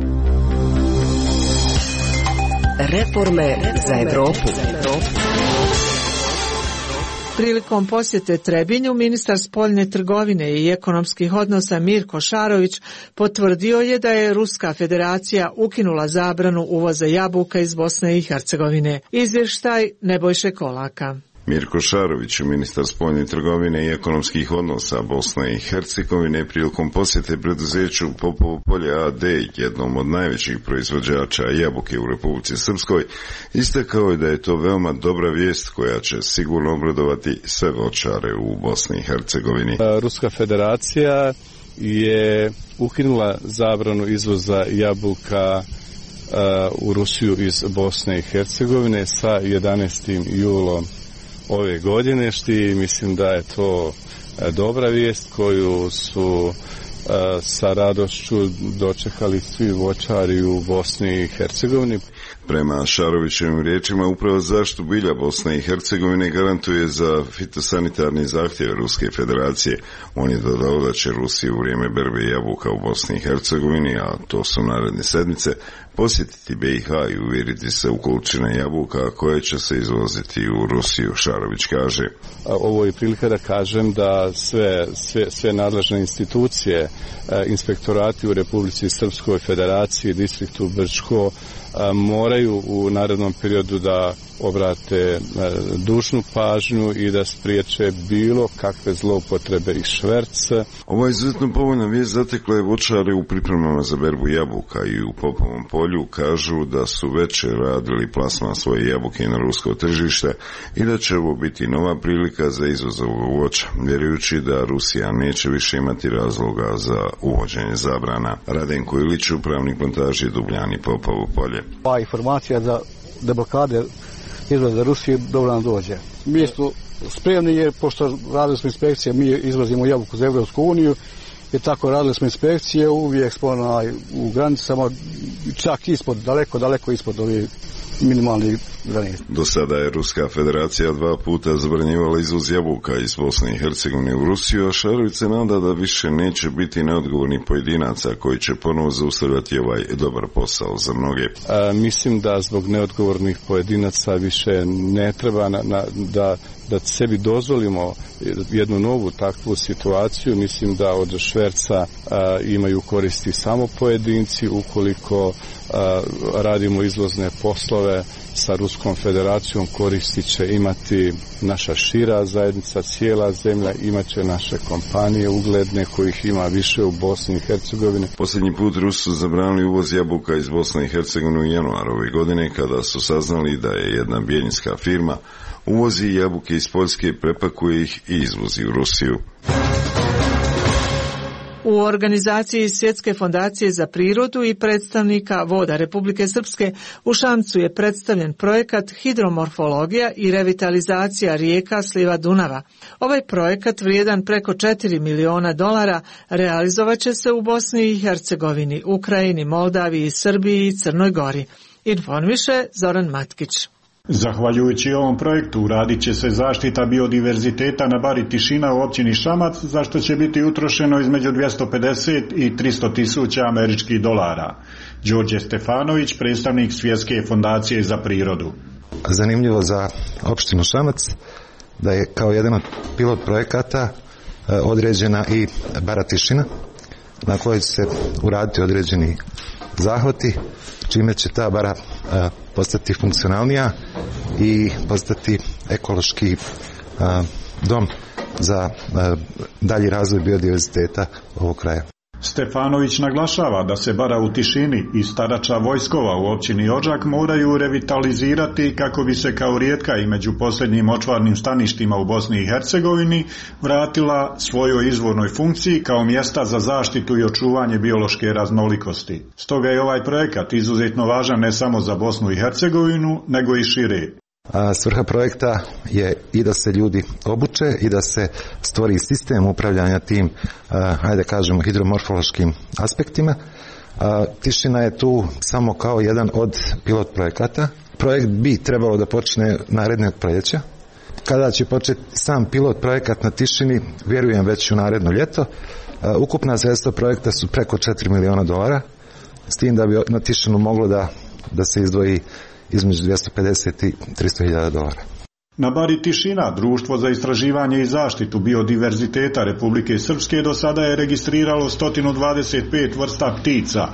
Reforme za Europu. Prilikom posjete Trebinju, ministar spoljne trgovine i ekonomskih odnosa Mirko Šarović potvrdio je da je Ruska federacija ukinula zabranu uvoza jabuka iz Bosne i Hercegovine. Izvještaj Nebojše Kolaka. Mirko Šarović, ministar spoljne trgovine i ekonomskih odnosa Bosne i Hercegovine, prilikom posjete preduzeću Popovo polje AD, jednom od najvećih proizvođača jabuke u Republici Srpskoj, istakao je da je to veoma dobra vijest koja će sigurno obradovati sve voćare u Bosni i Hercegovini. Ruska federacija je ukinula zabranu izvoza jabuka u Rusiju iz Bosne i Hercegovine sa 11. julom ove godine, što mislim da je to dobra vijest koju su sa radošću dočekali svi voćari u Bosni i Hercegovini. Prema Šarovićevim riječima, Uprava za zaštitu bilja Bosne i Hercegovine garantuje za fitosanitarni zahtjeve Ruske federacije. On je dodao da će Rusija u vrijeme berbe jabuka u Bosni i Hercegovini, a to su naredne sedmice, posjetiti BiH i uvjeriti se u količine jabuka koje će se izvoziti u Rusiju, Šarović kaže. Ovo je prilika da kažem da sve nadležne institucije, inspektorati u Republici Srpskoj federaciji, distriktu Brčko, moraju u narednom periodu da obrate dužnu pažnju i da spriječe bilo kakve zloupotrebe i šverca. Ova izuzetno povoljna vijest zatekla je voćare u pripremama za berbu jabuka i u Popovom polju kažu da su već radili plasman svoje jabuke na rusko tržište i da će ovo biti nova prilika za izvoz ovog voća, vjerujući da Rusija neće više imati razloga za uvođenje zabrana. Radenko Ilić, upravnik plantaže Dubljani, Popovo polje. Pa informacija za deblokade izvoza Rusije dobro nam dođe. Mi smo spremni jer pošto radili smo inspekcije, mi izvozimo jabuku za Evropsku uniju i tako radili smo inspekcije, uvijek smo u granicama, čak ispod, daleko ispod ovih minimalnih granica. Do sada je Ruska federacija 2 puta zabranjivala izvoz jabuka iz Bosne i Hercegovine u Rusiju, a Šarović se nada da više neće biti neodgovornih pojedinaca koji će ponovo zaustavljati ovaj dobar posao za mnoge. Mislim da zbog neodgovornih pojedinaca više ne treba da sebi dozvolimo jednu novu takvu situaciju. Mislim da od šverca imaju koristi samo pojedinci ukoliko radimo izvozne poslove sa Ruskom federacijom, koristit će imati naša šira zajednica, cijela zemlja, imat će naše kompanije ugledne kojih ima više u Bosni i Hercegovini. Posljednji put Rusi su zabranili uvoz jabuka iz Bosne i Hercegovine u januaru ove godine kada su saznali da je jedna bijeljinska firma uvozi jabuke iz Poljske, prepakuje ih i izvozi u Rusiju. U organizaciji Svjetske fondacije za prirodu i predstavnika voda Republike Srpske u Šamcu je predstavljen projekat Hidromorfologija i revitalizacija rijeka sliva Dunava. Ovaj projekat vrijedan preko $4 miliona realizovat će se u Bosni i Hercegovini, Ukrajini, Moldaviji, Srbiji i Crnoj Gori. Informiše Zoran Matkić. Zahvaljujući ovom projektu radit će se zaštita biodiverziteta na bari Tišina u općini Šamac, za što će biti utrošeno između 250 i 300 tisuća američkih dolara. Đorđe Stefanović, predstavnik Svjetske fondacije za prirodu. Zanimljivo za opštinu Šamac da je kao jedan od pilot projekata određena i bara Tišina, na kojoj će se uraditi određeni zahvati, čime će ta bara postati funkcionalnija i postati ekološki dom za dalji razvoj biodiverziteta ovog kraja. Stefanović naglašava da se bara u Tišini i starača vojskova u općini Odžak moraju revitalizirati kako bi se kao rijetka i među posljednjim močvarnim staništima u Bosni i Hercegovini vratila svojoj izvornoj funkciji kao mjesta za zaštitu i očuvanje biološke raznolikosti. Stoga je ovaj projekat izuzetno važan ne samo za Bosnu i Hercegovinu, nego i šire. Svrha projekta je i da se ljudi obuče i da se stvori sistem upravljanja tim, hajde kažemo, hidromorfološkim aspektima. Tišina je tu samo kao jedan od pilot projekata. Projekt bi trebalo da počne narednog proljeća. Kada će početi sam pilot projekat na Tišini, vjerujem već u naredno ljeto. Ukupna sredstva projekta su preko $4 miliona, s tim da bi na Tišinu moglo da se izdvoji između 250 i 300.000 dolara. Na bari Tišina Društvo za istraživanje i zaštitu biodiverziteta Republike Srpske do sada je registriralo 125 vrsta ptica,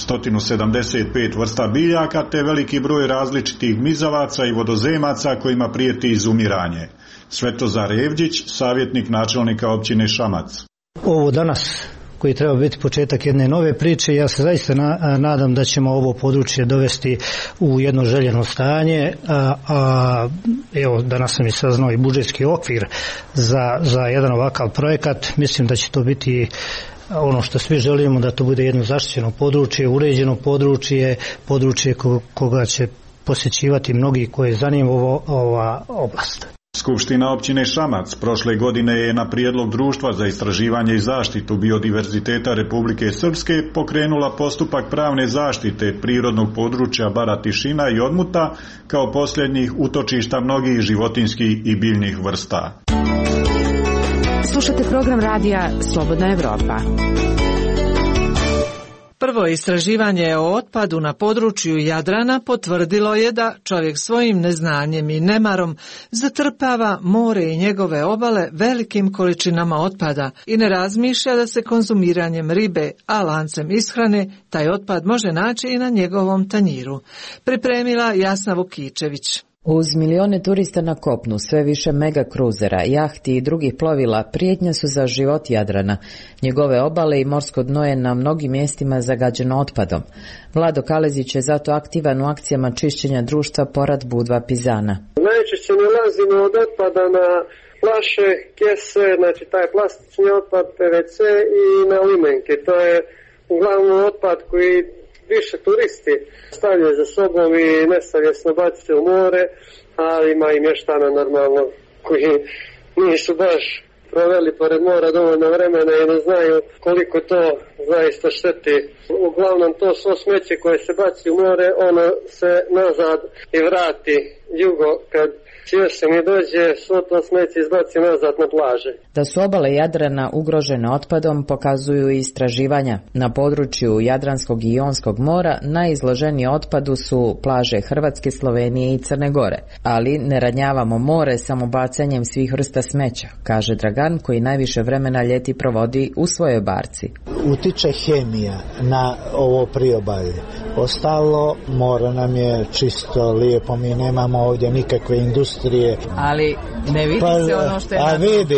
175 vrsta biljaka te veliki broj različitih gmizavaca i vodozemaca kojima prijeti izumiranje. Svetozar Evđić, savjetnik načelnika općine Šamac. Ovo danas koji treba biti početak jedne nove priče. Ja se zaista nadam da ćemo ovo područje dovesti u jedno željeno stanje, evo danas sam i saznao i budžetski okvir za jedan ovakav projekat. Mislim da će to biti ono što svi želimo, da to bude jedno zaštićeno područje, uređeno područje koga će posjećivati mnogi koje zanima ova oblast. Skupština općine Šamac prošle godine je na prijedlog Društva za istraživanje i zaštitu biodiverziteta Republike Srpske pokrenula postupak pravne zaštite prirodnog područja bara Tišina i Odmuta kao posljednjih utočišta mnogih životinjskih i biljnih vrsta. Slušate program radija Slobodna Evropa. Prvo istraživanje o otpadu na području Jadrana potvrdilo je da čovjek svojim neznanjem i nemarom zatrpava more i njegove obale velikim količinama otpada i ne razmišlja da se konzumiranjem ribe, a lancem ishrane, taj otpad može naći i na njegovom tanjiru. Pripremila Jasna Vukičević. Uz milione turista na kopnu, sve više megakruzera, jahti i drugih plovila prijetnja su za život Jadrana. Njegove obale i morsko dno je na mnogim mjestima zagađeno otpadom. Vlado Kalezić je zato aktivan u akcijama čišćenja društva Porad Budva Pizana. Najčešće nalazimo od otpada na flaše, kese, znači taj plastični otpad, PVC i na limenke. To je uglavnom otpad koji više turisti stavljaju za sobom i nesavjesno bacice u more, ali ima i mještana normalno koji nisu baš proveli pored mora dovoljno vremena i ne znaju koliko to zaista šteti. Uglavnom to svo smeće koje se baci u more, ono se nazad i vrati jugo kad jesen i dođe, svo to smeće izbaci nazad na plaže. Da su obale Jadrana ugrožene otpadom pokazuju i istraživanja. Na području Jadranskog i Jonskog mora najizloženiji otpadu su plaže Hrvatske, Slovenije i Crne Gore. Ali ne ranjavamo more samo bacanjem svih vrsta smeća, kaže Dragan koji najviše vremena ljeti provodi u svojoj barci. Utiče hemija na ovo priobalje. Ostalo more nam je čisto, lijepo, mi nemamo ovdje nikakve industrije. Ali ne vidi se ono što je... A vidim, ja sam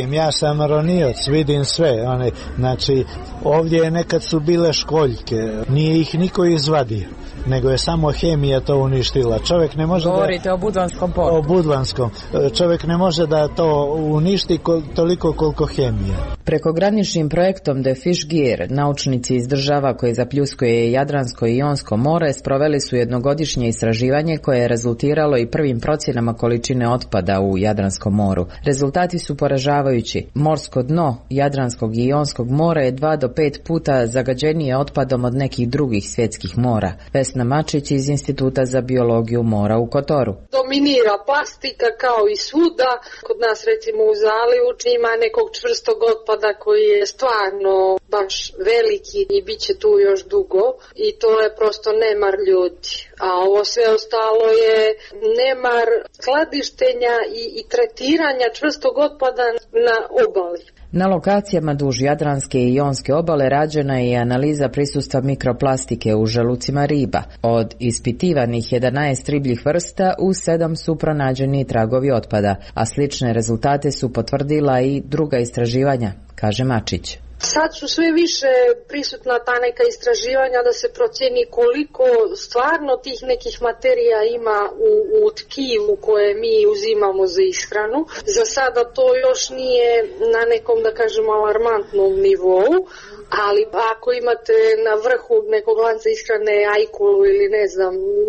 sam ronioc, vidim sve. Znači, ovdje nekad su bile školjke, nije ih niko izvadio, nego je samo hemija to uništila. Čovjek ne može Govorite o Budvanskom portu. O Budvanskom. Čovjek ne može da to uništi toliko koliko hemija. Prekograničnim projektom The Fish Gear naučnici iz država koje zapljuskuje Jadransko i Jonsko more sproveli su jednogodišnje istraživanje koje je rezultiralo i prvim procjenama količine otpada u Jadranskom moru. Rezultati su poražavajući. Morsko dno Jadranskog i Jonskog mora je 2 do 5 puta zagađenije otpadom od nekih drugih svjetskih mora. Vesna Mačić iz Instituta za biologiju mora u Kotoru. Dominira plastika kao i svuda. Kod nas recimo u zalivu ima nekog čvrstog otpada koji je stvarno baš veliki i bit će tu još dugo i to je prosto nemar ljudi. A ovo sve ostalo je nemar skladištenja i tretiranja čvrstog otpada na obali. Na lokacijama duž Jadranske i Jonske obale rađena je analiza prisustva mikroplastike u želucima riba. Od ispitivanih 11 ribljih vrsta u 7 su pronađeni tragovi otpada, a slične rezultate su potvrdila i druga istraživanja, kaže Mačić. Sad su sve više prisutna ta neka istraživanja da se procjeni koliko stvarno tih nekih materija ima u tkivu koje mi uzimamo za ishranu. Za sada to još nije na nekom, da kažemo, alarmantnom nivou, ali ako imate na vrhu nekog lanca ishrane ajkulu ili ne znam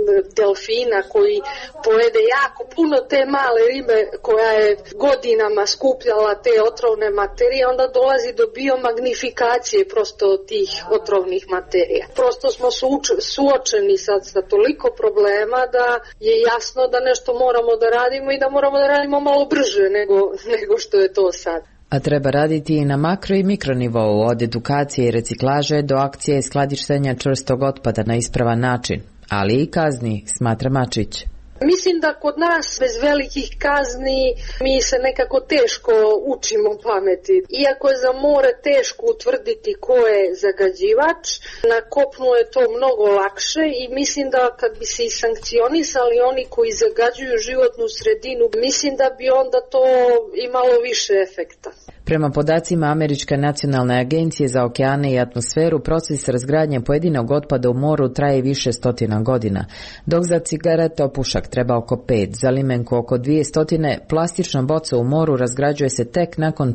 delfina koji pojede jako puno te male ribe koja je godinama skupljala te otrovne materije, onda dolazi do biomagnifikacije prosto tih otrovnih materija. Prosto smo suočeni sad sa toliko problema da je jasno da nešto moramo da radimo i da moramo da radimo malo brže nego što je to sad. A treba raditi i na makro i mikronivou, od edukacije i reciklaže do akcije skladištenja čvrstog otpada na ispravan način, ali i kazni, smatra Mačić. Mislim da kod nas bez velikih kazni mi se nekako teško učimo pameti. Iako je za more teško utvrditi ko je zagađivač, na kopnu je to mnogo lakše i mislim da kad bi se i sankcionisali oni koji zagađuju životnu sredinu, mislim da bi onda to imalo više efekta. Prema podacima Američke nacionalne agencije za okeane i atmosferu, proces razgradnje pojedinog otpada u moru traje više stotina godina. Dok za cigarete opušak treba oko 5, za limenku oko 200, plastična boca u moru razgrađuje se tek nakon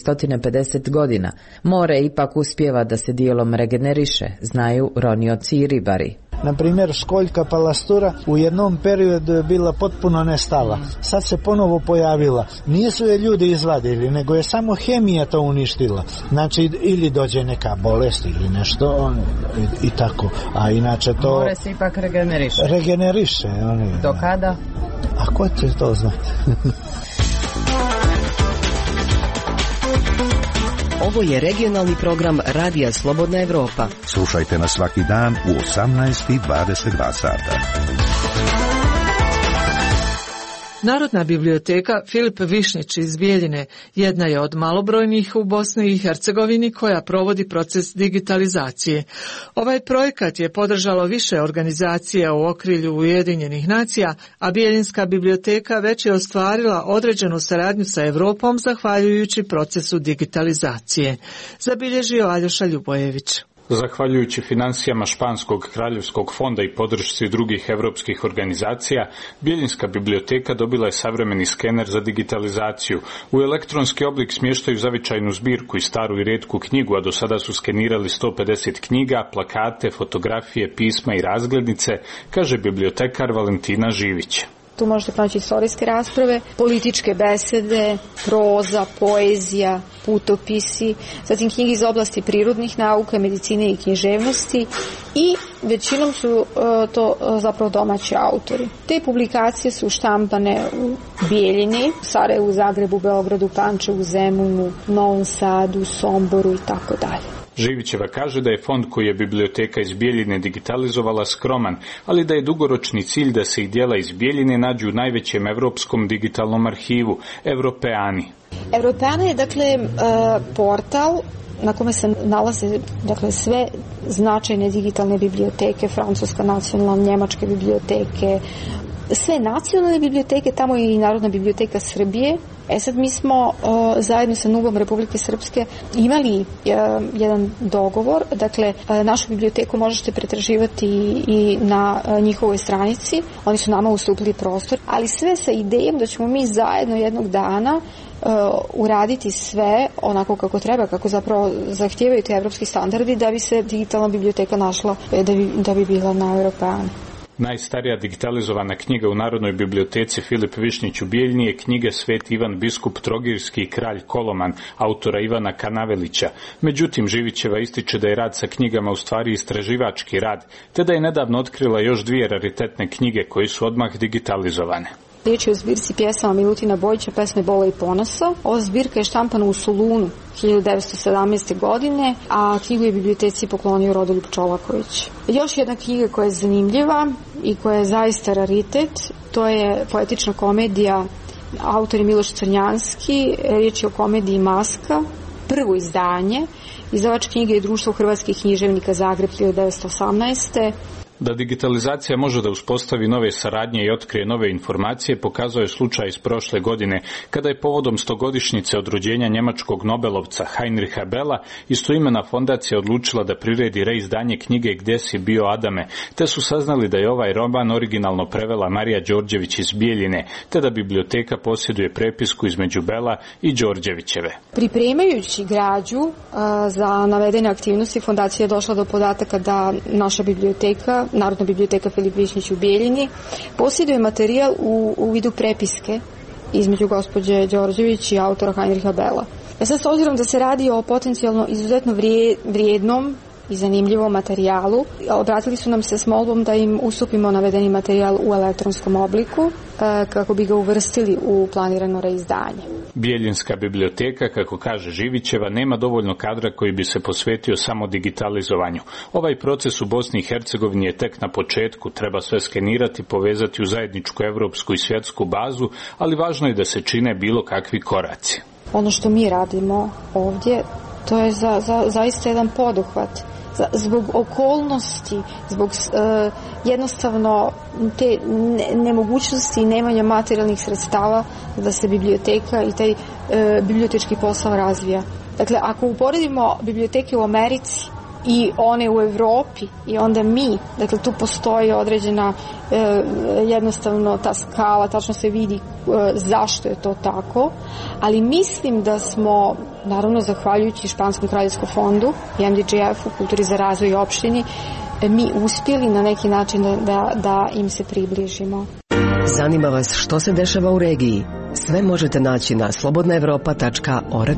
450 godina. More ipak uspijeva da se dijelom regeneriše, znaju ronioci i ribari. Na primjer, školjka palastura u jednom periodu je bila potpuno nestala. Sad se ponovo pojavila. Nisu je ljudi izvadili, nego je samo hemija to uništila. Znači, ili dođe neka bolest ili nešto i tako. A inače to... More se ipak regeneriše. Regeneriše. Do kada? A ko će to znati? Ovo je regionalni program Radija Slobodna Evropa. Slušajte nas svaki dan u 18:22 sata. Narodna biblioteka Filip Višnjić iz Bijeljine jedna je od malobrojnih u Bosni i Hercegovini koja provodi proces digitalizacije. Ovaj projekat je podržalo više organizacija u okrilju Ujedinjenih nacija, a Bijeljinska biblioteka već je ostvarila određenu saradnju sa Evropom zahvaljujući procesu digitalizacije. Zabilježio Aljoša Ljubojević. Zahvaljujući financijama Španskog kraljevskog fonda i podršci drugih evropskih organizacija, Bijeljinska biblioteka dobila je savremeni skener za digitalizaciju. U elektronski oblik smještaju zavičajnu zbirku i staru i rijetku knjigu, a do sada su skenirali 150 knjiga, plakate, fotografije, pisma i razglednice, kaže bibliotekar Valentina Živić. Tu možete pronaći istorijske rasprave, političke besede, proza, poezija, putopisi, zatim knjige iz oblasti prirodnih nauka, medicine i književnosti i većinom su to zapravo domaći autori. Te publikacije su štampane u Bijeljini, Sarajevu, Zagrebu, Beogradu, Pančevu, Zemunu, Novom Sadu, Somboru i tako dalje. Živićeva kaže da je fond koji je biblioteka iz Bijeljine digitalizovala skroman, ali da je dugoročni cilj da se i djela iz Bijeljine nađu u najvećem evropskom digitalnom arhivu, Europeani. Europeana je portal na kome se nalaze sve značajne digitalne biblioteke, francuska nacionalna, njemačke biblioteke, sve nacionalne biblioteke, tamo i Narodna biblioteka Srbije. Sad mi smo zajedno sa NUB-om Republike Srpske imali jedan dogovor, dakle našu biblioteku možete pretraživati i na njihovoj stranici, oni su nama ustupili prostor, ali sve sa idejom da ćemo mi zajedno jednog dana uraditi sve onako kako treba, kako zapravo zahtijevaju te evropski standardi da bi se digitalna biblioteka našla, da bi bila na Europeanu. Najstarija digitalizovana knjiga u Narodnoj biblioteci Filip Višnjić u Bijeljini je knjige Sveti Ivan Biskup Trogirski i kralj Koloman, autora Ivana Kanavelića. Međutim, Živićeva ističe da je rad sa knjigama u stvari istraživački rad, te da je nedavno otkrila još 2 raritetne knjige koje su odmah digitalizovane. Riječ je o zbirci pjesama Milutina Bojića, Pesme bola i ponosa. Ova zbirka je štampana u Solunu 1917. godine, a knjigu je biblioteci poklonio Rodoljub Čolaković. Još jedna knjiga koja je zanimljiva i koja je zaista raritet, to je poetična komedija, autor je Miloš Crnjanski, riječ je o komediji Maska, prvo izdanje. Izdavač knjige je Društvo hrvatskih književnika Zagreb 1918. Da digitalizacija može da uspostavi nove saradnje i otkrije nove informacije pokazao je slučaj iz prošle godine, kada je povodom 100-godišnjice od rođenja njemačkog nobelovca Heinricha Bella istoimena fondacija odlučila da priredi reizdanje knjige Gdje si bio Adame, te su saznali da je ovaj roman originalno prevela Marija Đorđević iz Bijeljine, te da biblioteka posjeduje prepisku između Bella i Đorđevićeve. Pripremajući građu za navedene aktivnosti, fondacija je došla do podataka da naša biblioteka, Narodna biblioteka Filip Višnjić u Bijeljini, posjeduje materijal u vidu prepiske između gospođe Đorđević i autora Heinricha Bella. Sad, s obzirom da se radi o potencijalno izuzetno vrijednom i zanimljivom materijalu, obratili su nam se s molbom da im ustupimo navedeni materijal u elektronskom obliku kako bi ga uvrstili u planirano reizdanje. Bijeljinska biblioteka, kako kaže Živićeva, nema dovoljno kadra koji bi se posvetio samo digitalizovanju. Ovaj proces u Bosni i Hercegovini je tek na početku, treba sve skenirati, povezati u zajedničku evropsku i svjetsku bazu, ali važno je da se čine bilo kakvi koraci. Ono što mi radimo ovdje, to je zaista jedan poduhvat. Zbog okolnosti, zbog jednostavno te nemogućnosti i nemanja materijalnih sredstava da se biblioteka i taj bibliotečki posao razvija. Dakle, ako uporedimo biblioteke u Americi i one u Evropi i onda mi, dakle tu postoji određena jednostavno ta skala, tačno se vidi zašto je to tako, ali mislim da smo, naravno zahvaljujući Španskom kraljevskom fondu i MDGF-u, Kulturi za razvoj i opštini, mi uspjeli na neki način da im se približimo. Zanima vas što se dešava u regiji? Sve možete naći na slobodnaevropa.org.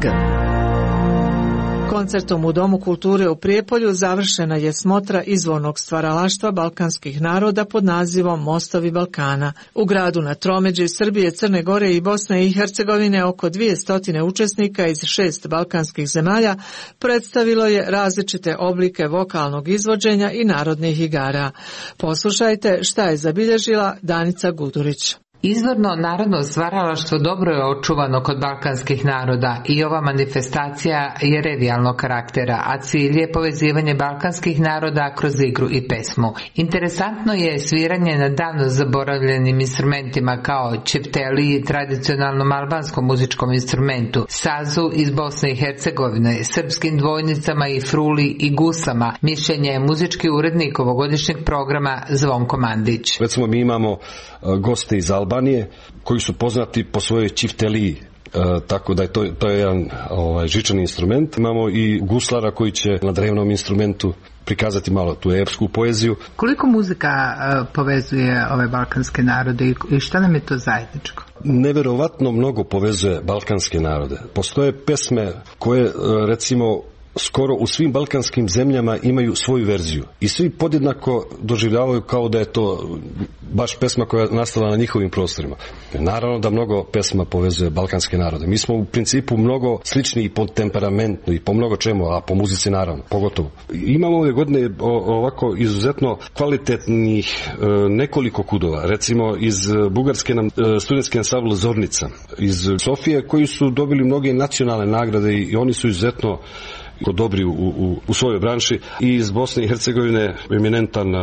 Koncertom u Domu kulture u Prijepolju završena je smotra izvornog stvaralaštva balkanskih naroda pod nazivom Mostovi Balkana. U gradu na tromeđi Srbije, Crne Gore i Bosne i Hercegovine oko 200 učesnika iz 6 balkanskih zemalja predstavilo je različite oblike vokalnog izvođenja i narodnih igara. Poslušajte šta je zabilježila Danica Gudurić. Izvorno narodno stvaralaštvo dobro je očuvano kod balkanskih naroda i ova manifestacija je revijalnog karaktera, a cilj je povezivanje balkanskih naroda kroz igru i pesmu. Interesantno je sviranje na davno zaboravljenim instrumentima kao čefteli, tradicionalnom albanskom muzičkom instrumentu, sazu iz Bosne i Hercegovine, srpskim dvojnicama i fruli i gusama. Mišljenje je muzički urednik ovogodišnjeg programa Zvonko Mandić. Recimo mi imamo goste iz Albanije koji su poznati po svojoj čifteliji, tako da je to je jedan žičani instrument. Imamo i guslara koji će na drevnom instrumentu prikazati malo tu epsku poeziju. Koliko muzika povezuje ove balkanske narode i šta nam je to zajedničko? Neverovatno mnogo povezuje balkanske narode. Postoje pesme koje recimo skoro u svim balkanskim zemljama imaju svoju verziju i svi podjednako doživljavaju kao da je to baš pesma koja je nastala na njihovim prostorima. Naravno da mnogo pesma povezuje balkanske narode. Mi smo u principu mnogo slični i po temperamentu i po mnogo čemu, a po muzici naravno, pogotovo. Imamo ove godine ovako izuzetno kvalitetnih nekoliko kudova. Recimo iz Bugarske nam studentski ansambl Zornica, iz Sofije koji su dobili mnoge nacionalne nagrade i oni su izuzetno dobri u svojoj branši, i iz Bosne i Hercegovine eminentan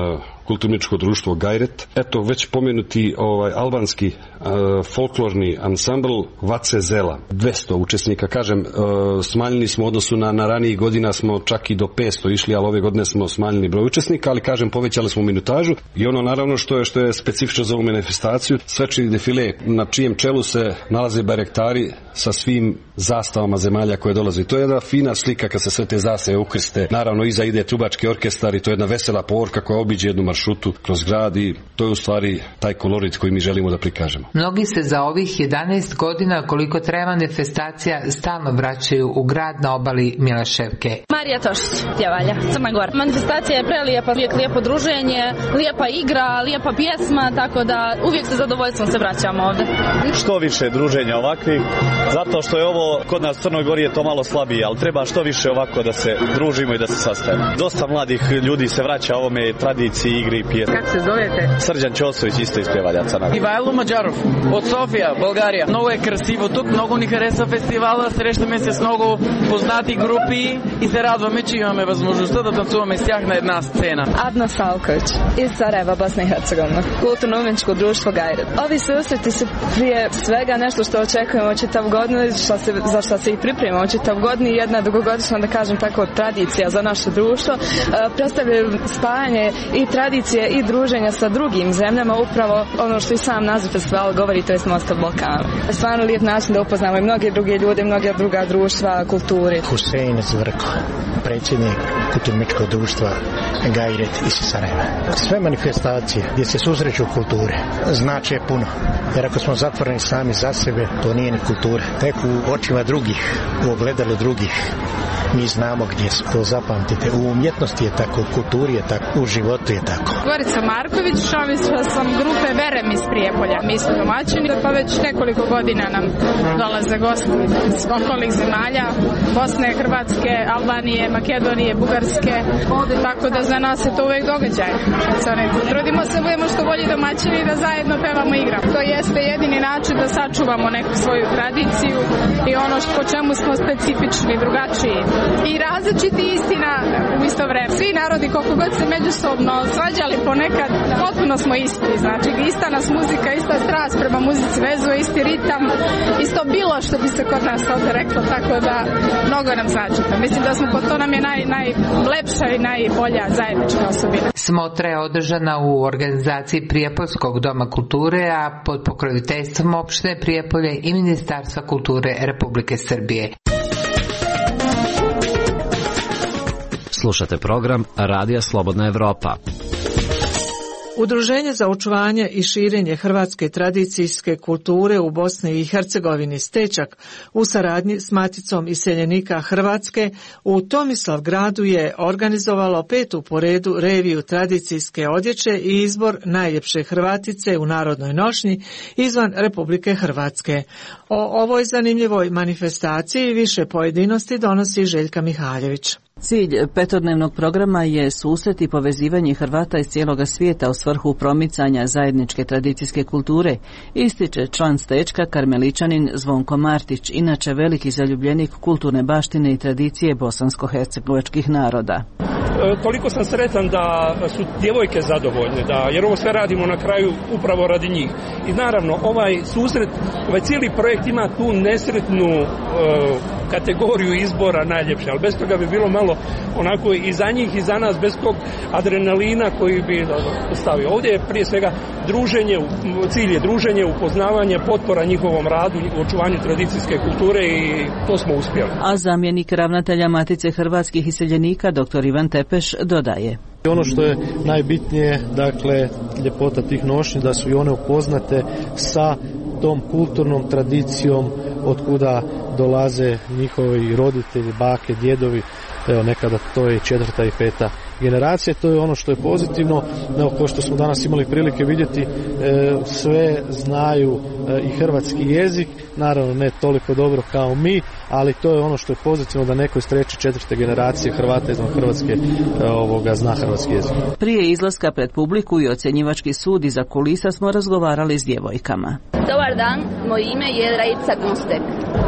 kulturničko društvo Gajret. Eto, već pomenuti albanski folklorni ansambl Vace Zela. 200 učesnika, kažem, smanjili smo u odnosu na ranijih godina, smo čak i do 500 išli, ali ove godine smo smanjili broj učesnika, ali kažem, povećali smo minutažu i ono naravno što je specifično za ovu manifestaciju, svečani defile na čijem čelu se nalaze bajraktari sa svim zastavama zemalja koje dolaze. To je jedna fina slika kad se sve te zastave ukrste. Naravno, iza ide trubački orkestar i to je jedna vesela povorka koja obiđe jednu maršrutu kroz grad i to je u stvari taj kolorit koji mi želimo da prikažemo. Mnogi se za ovih 11 godina koliko traje manifestacija stalno vraćaju u grad na obali Miloševke. Marija Tošić, Tjevalja, Crna Gora. Manifestacija je prelijepa, uvijek lijepo druženje, lijepa igra, lijepa pjesma, tako da uvijek sa zadovoljstvom se vraćamo ovde. Što više druženja ovakvih, zato što je ovo kod nas u Crnoj Gori je to malo slabije, ali treba što više ovako da se družimo i da se sastajemo. Dosta mladih ljudi se vraća ovome tradiciji, igri i pjesme. Kako se zovete? Srđan Ćosović, isto iz Pjevalja, Crna Gora. Ивайло Маджаров от София, България. Много е красиво тук, много ни хареса фестивала, срещаме се с много познати групи и се радваме, че имаме възможността да танцуваме с тях на една сцена. Adna Salković iz Sarajeva, Bosna i Hercegovina. Kulturno-umjetničko društvo Gajret. Ovi susreti su prije svega nešto što očekujemo čitav godinu, za što se i pripremamo čitav godinu i jedna dugogodišnja, da kažem tako, tradicija za naše društvo. Predstavljaju spajanje i tradicije i druženja sa drugim zemljama, upravo ono što i sam naziv festivala govori, to je Most od Balkana. Stvarno lijep način da upoznamo i mnoge druge ljude, mnoge druga društva, kulturi. Husein Zvrko, predsjednik kulturničkog društva Gajret iz Sarajeva. Sve manifestacije gdje se susreću kulture znače puno, jer ako smo zatvoreni sami za sebe, to nije ni kultura. Tek u očima drugih, u ogledalu drugih, mi znamo gdje su, to zapamtite. U umjetnosti je tako, u kulturi je tako, u životu je tako. Gorica Marković, članica sam grupe Verem iz Prijepolja. Mi smo domaćini, pa već nekoliko godina nam dolaze gosti iz okolnih zemalja, Bosne, Hrvatske, Albanije, Makedonije, Bugarske, tako da za nas je to uvijek događaj. Trudimo se, budemo što bolji domaćini da zajedno pevamo i igramo. To jeste jedini način da sačuvamo neku svoju tradiciju i ono po čemu smo specifični, drugačiji. I različiti istina u isto vreme. Svi narodi, koliko god se međusobno svađali ponekad, potpuno smo isti. Znači, ista nas muzika, ista strast prema muzici vezuje, isti ritam, isto bilo što bi se kod nas ovdje reklo, tako da mnogo nam znači. Mislim da smo, to nam je najlepša i najbolja zajednička osobina. Smotra je održana u organizaciji Prijepoljskog doma kulture, a pod pokroviteljstvom opštine Prijepolje i Ministarstva kulture Republike Srbije. Slušate program Radija Slobodna Evropa. Udruženje za očuvanje i širenje hrvatske tradicijske kulture u Bosni i Hercegovini Stečak u saradnji s Maticom iseljenika Hrvatske u Tomislavgradu je organizovalo 5. po redu reviju tradicijske odjeće i izbor najljepše Hrvatice u narodnoj nošnji izvan Republike Hrvatske. O ovoj zanimljivoj manifestaciji više pojedinosti donosi Željka Mihaljević. Cilj petodnevnog programa je susret i povezivanje Hrvata iz cijeloga svijeta u svrhu promicanja zajedničke tradicijske kulture, ističe član Stečka karmeličanin Zvonko Martić, inače veliki zaljubljenik kulturne baštine i tradicije bosansko-hercegovačkih naroda. Toliko sam sretan da su djevojke zadovoljne, jer ovo sve radimo na kraju upravo radi njih. I naravno, ovaj susret, ovaj cijeli projekt ima tu nesretnu kategoriju izbora najljepše, ali bez toga bi bilo malo onako i za njih i za nas, bez tog adrenalina koji bi stavio. Ovdje je prije svega druženje, cilj je druženje, upoznavanje, potpora njihovom radu, očuvanju tradicijske kulture i to smo uspjeli. A zamjenik ravnatelja Matice hrvatskih iseljenika, dr. Ivan Tepeš, dodaje. Ono što je najbitnije, dakle, ljepota tih nošnji, da su i one upoznate sa tom kulturnom tradicijom od kuda dolaze njihovi roditelji, bake, djedovi, evo nekada to je 4. i 5. generacija, to je ono što je pozitivno, evo kao što smo danas imali prilike vidjeti, sve znaju i hrvatski jezik, naravno ne toliko dobro kao mi, ali to je ono što je pozitivno da neko iz 3. i 4. generacije Hrvata izvan Hrvatske zna hrvatski jezik. Prije izlaska pred publiku i ocjenjivački sud iza kulisa smo razgovarali s djevojkama. Dobar dan, moje ime je Rajica Gnostek.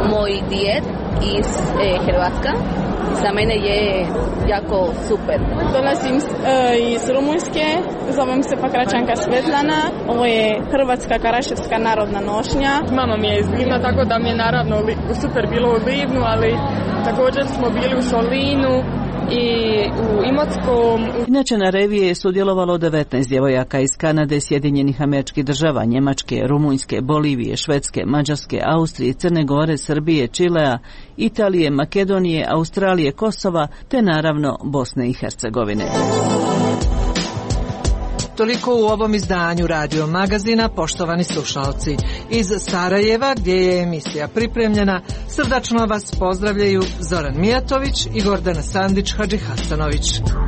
Moj djed iz Hrvatska. Za mene je jako super. Dolazim iz Rumunjske, zovem se Pakračanka Svetlana. Ovo je hrvatska karaševska narodna nošnja. Mama mi je iz Livna, tako da mi je naravno super bilo u Livnu, ali također smo bili u Solinu i u Imotskom. Inače na revije je sudjelovalo 19 djevojaka iz Kanade, Sjedinjenih Američkih Država, Njemačke, Rumunjske, Bolivije, Švedske, Mađarske, Austrije, Crne Gore, Srbije, Čilea, Italije, Makedonije, Australije, Kosova te naravno Bosne i Hercegovine. Toliko u ovom izdanju Radio Magazina, poštovani slušalci. Iz Sarajeva, gdje je emisija pripremljena, srdačno vas pozdravljaju Zoran Mijatović i Gordana Sandić Hadžihasanović.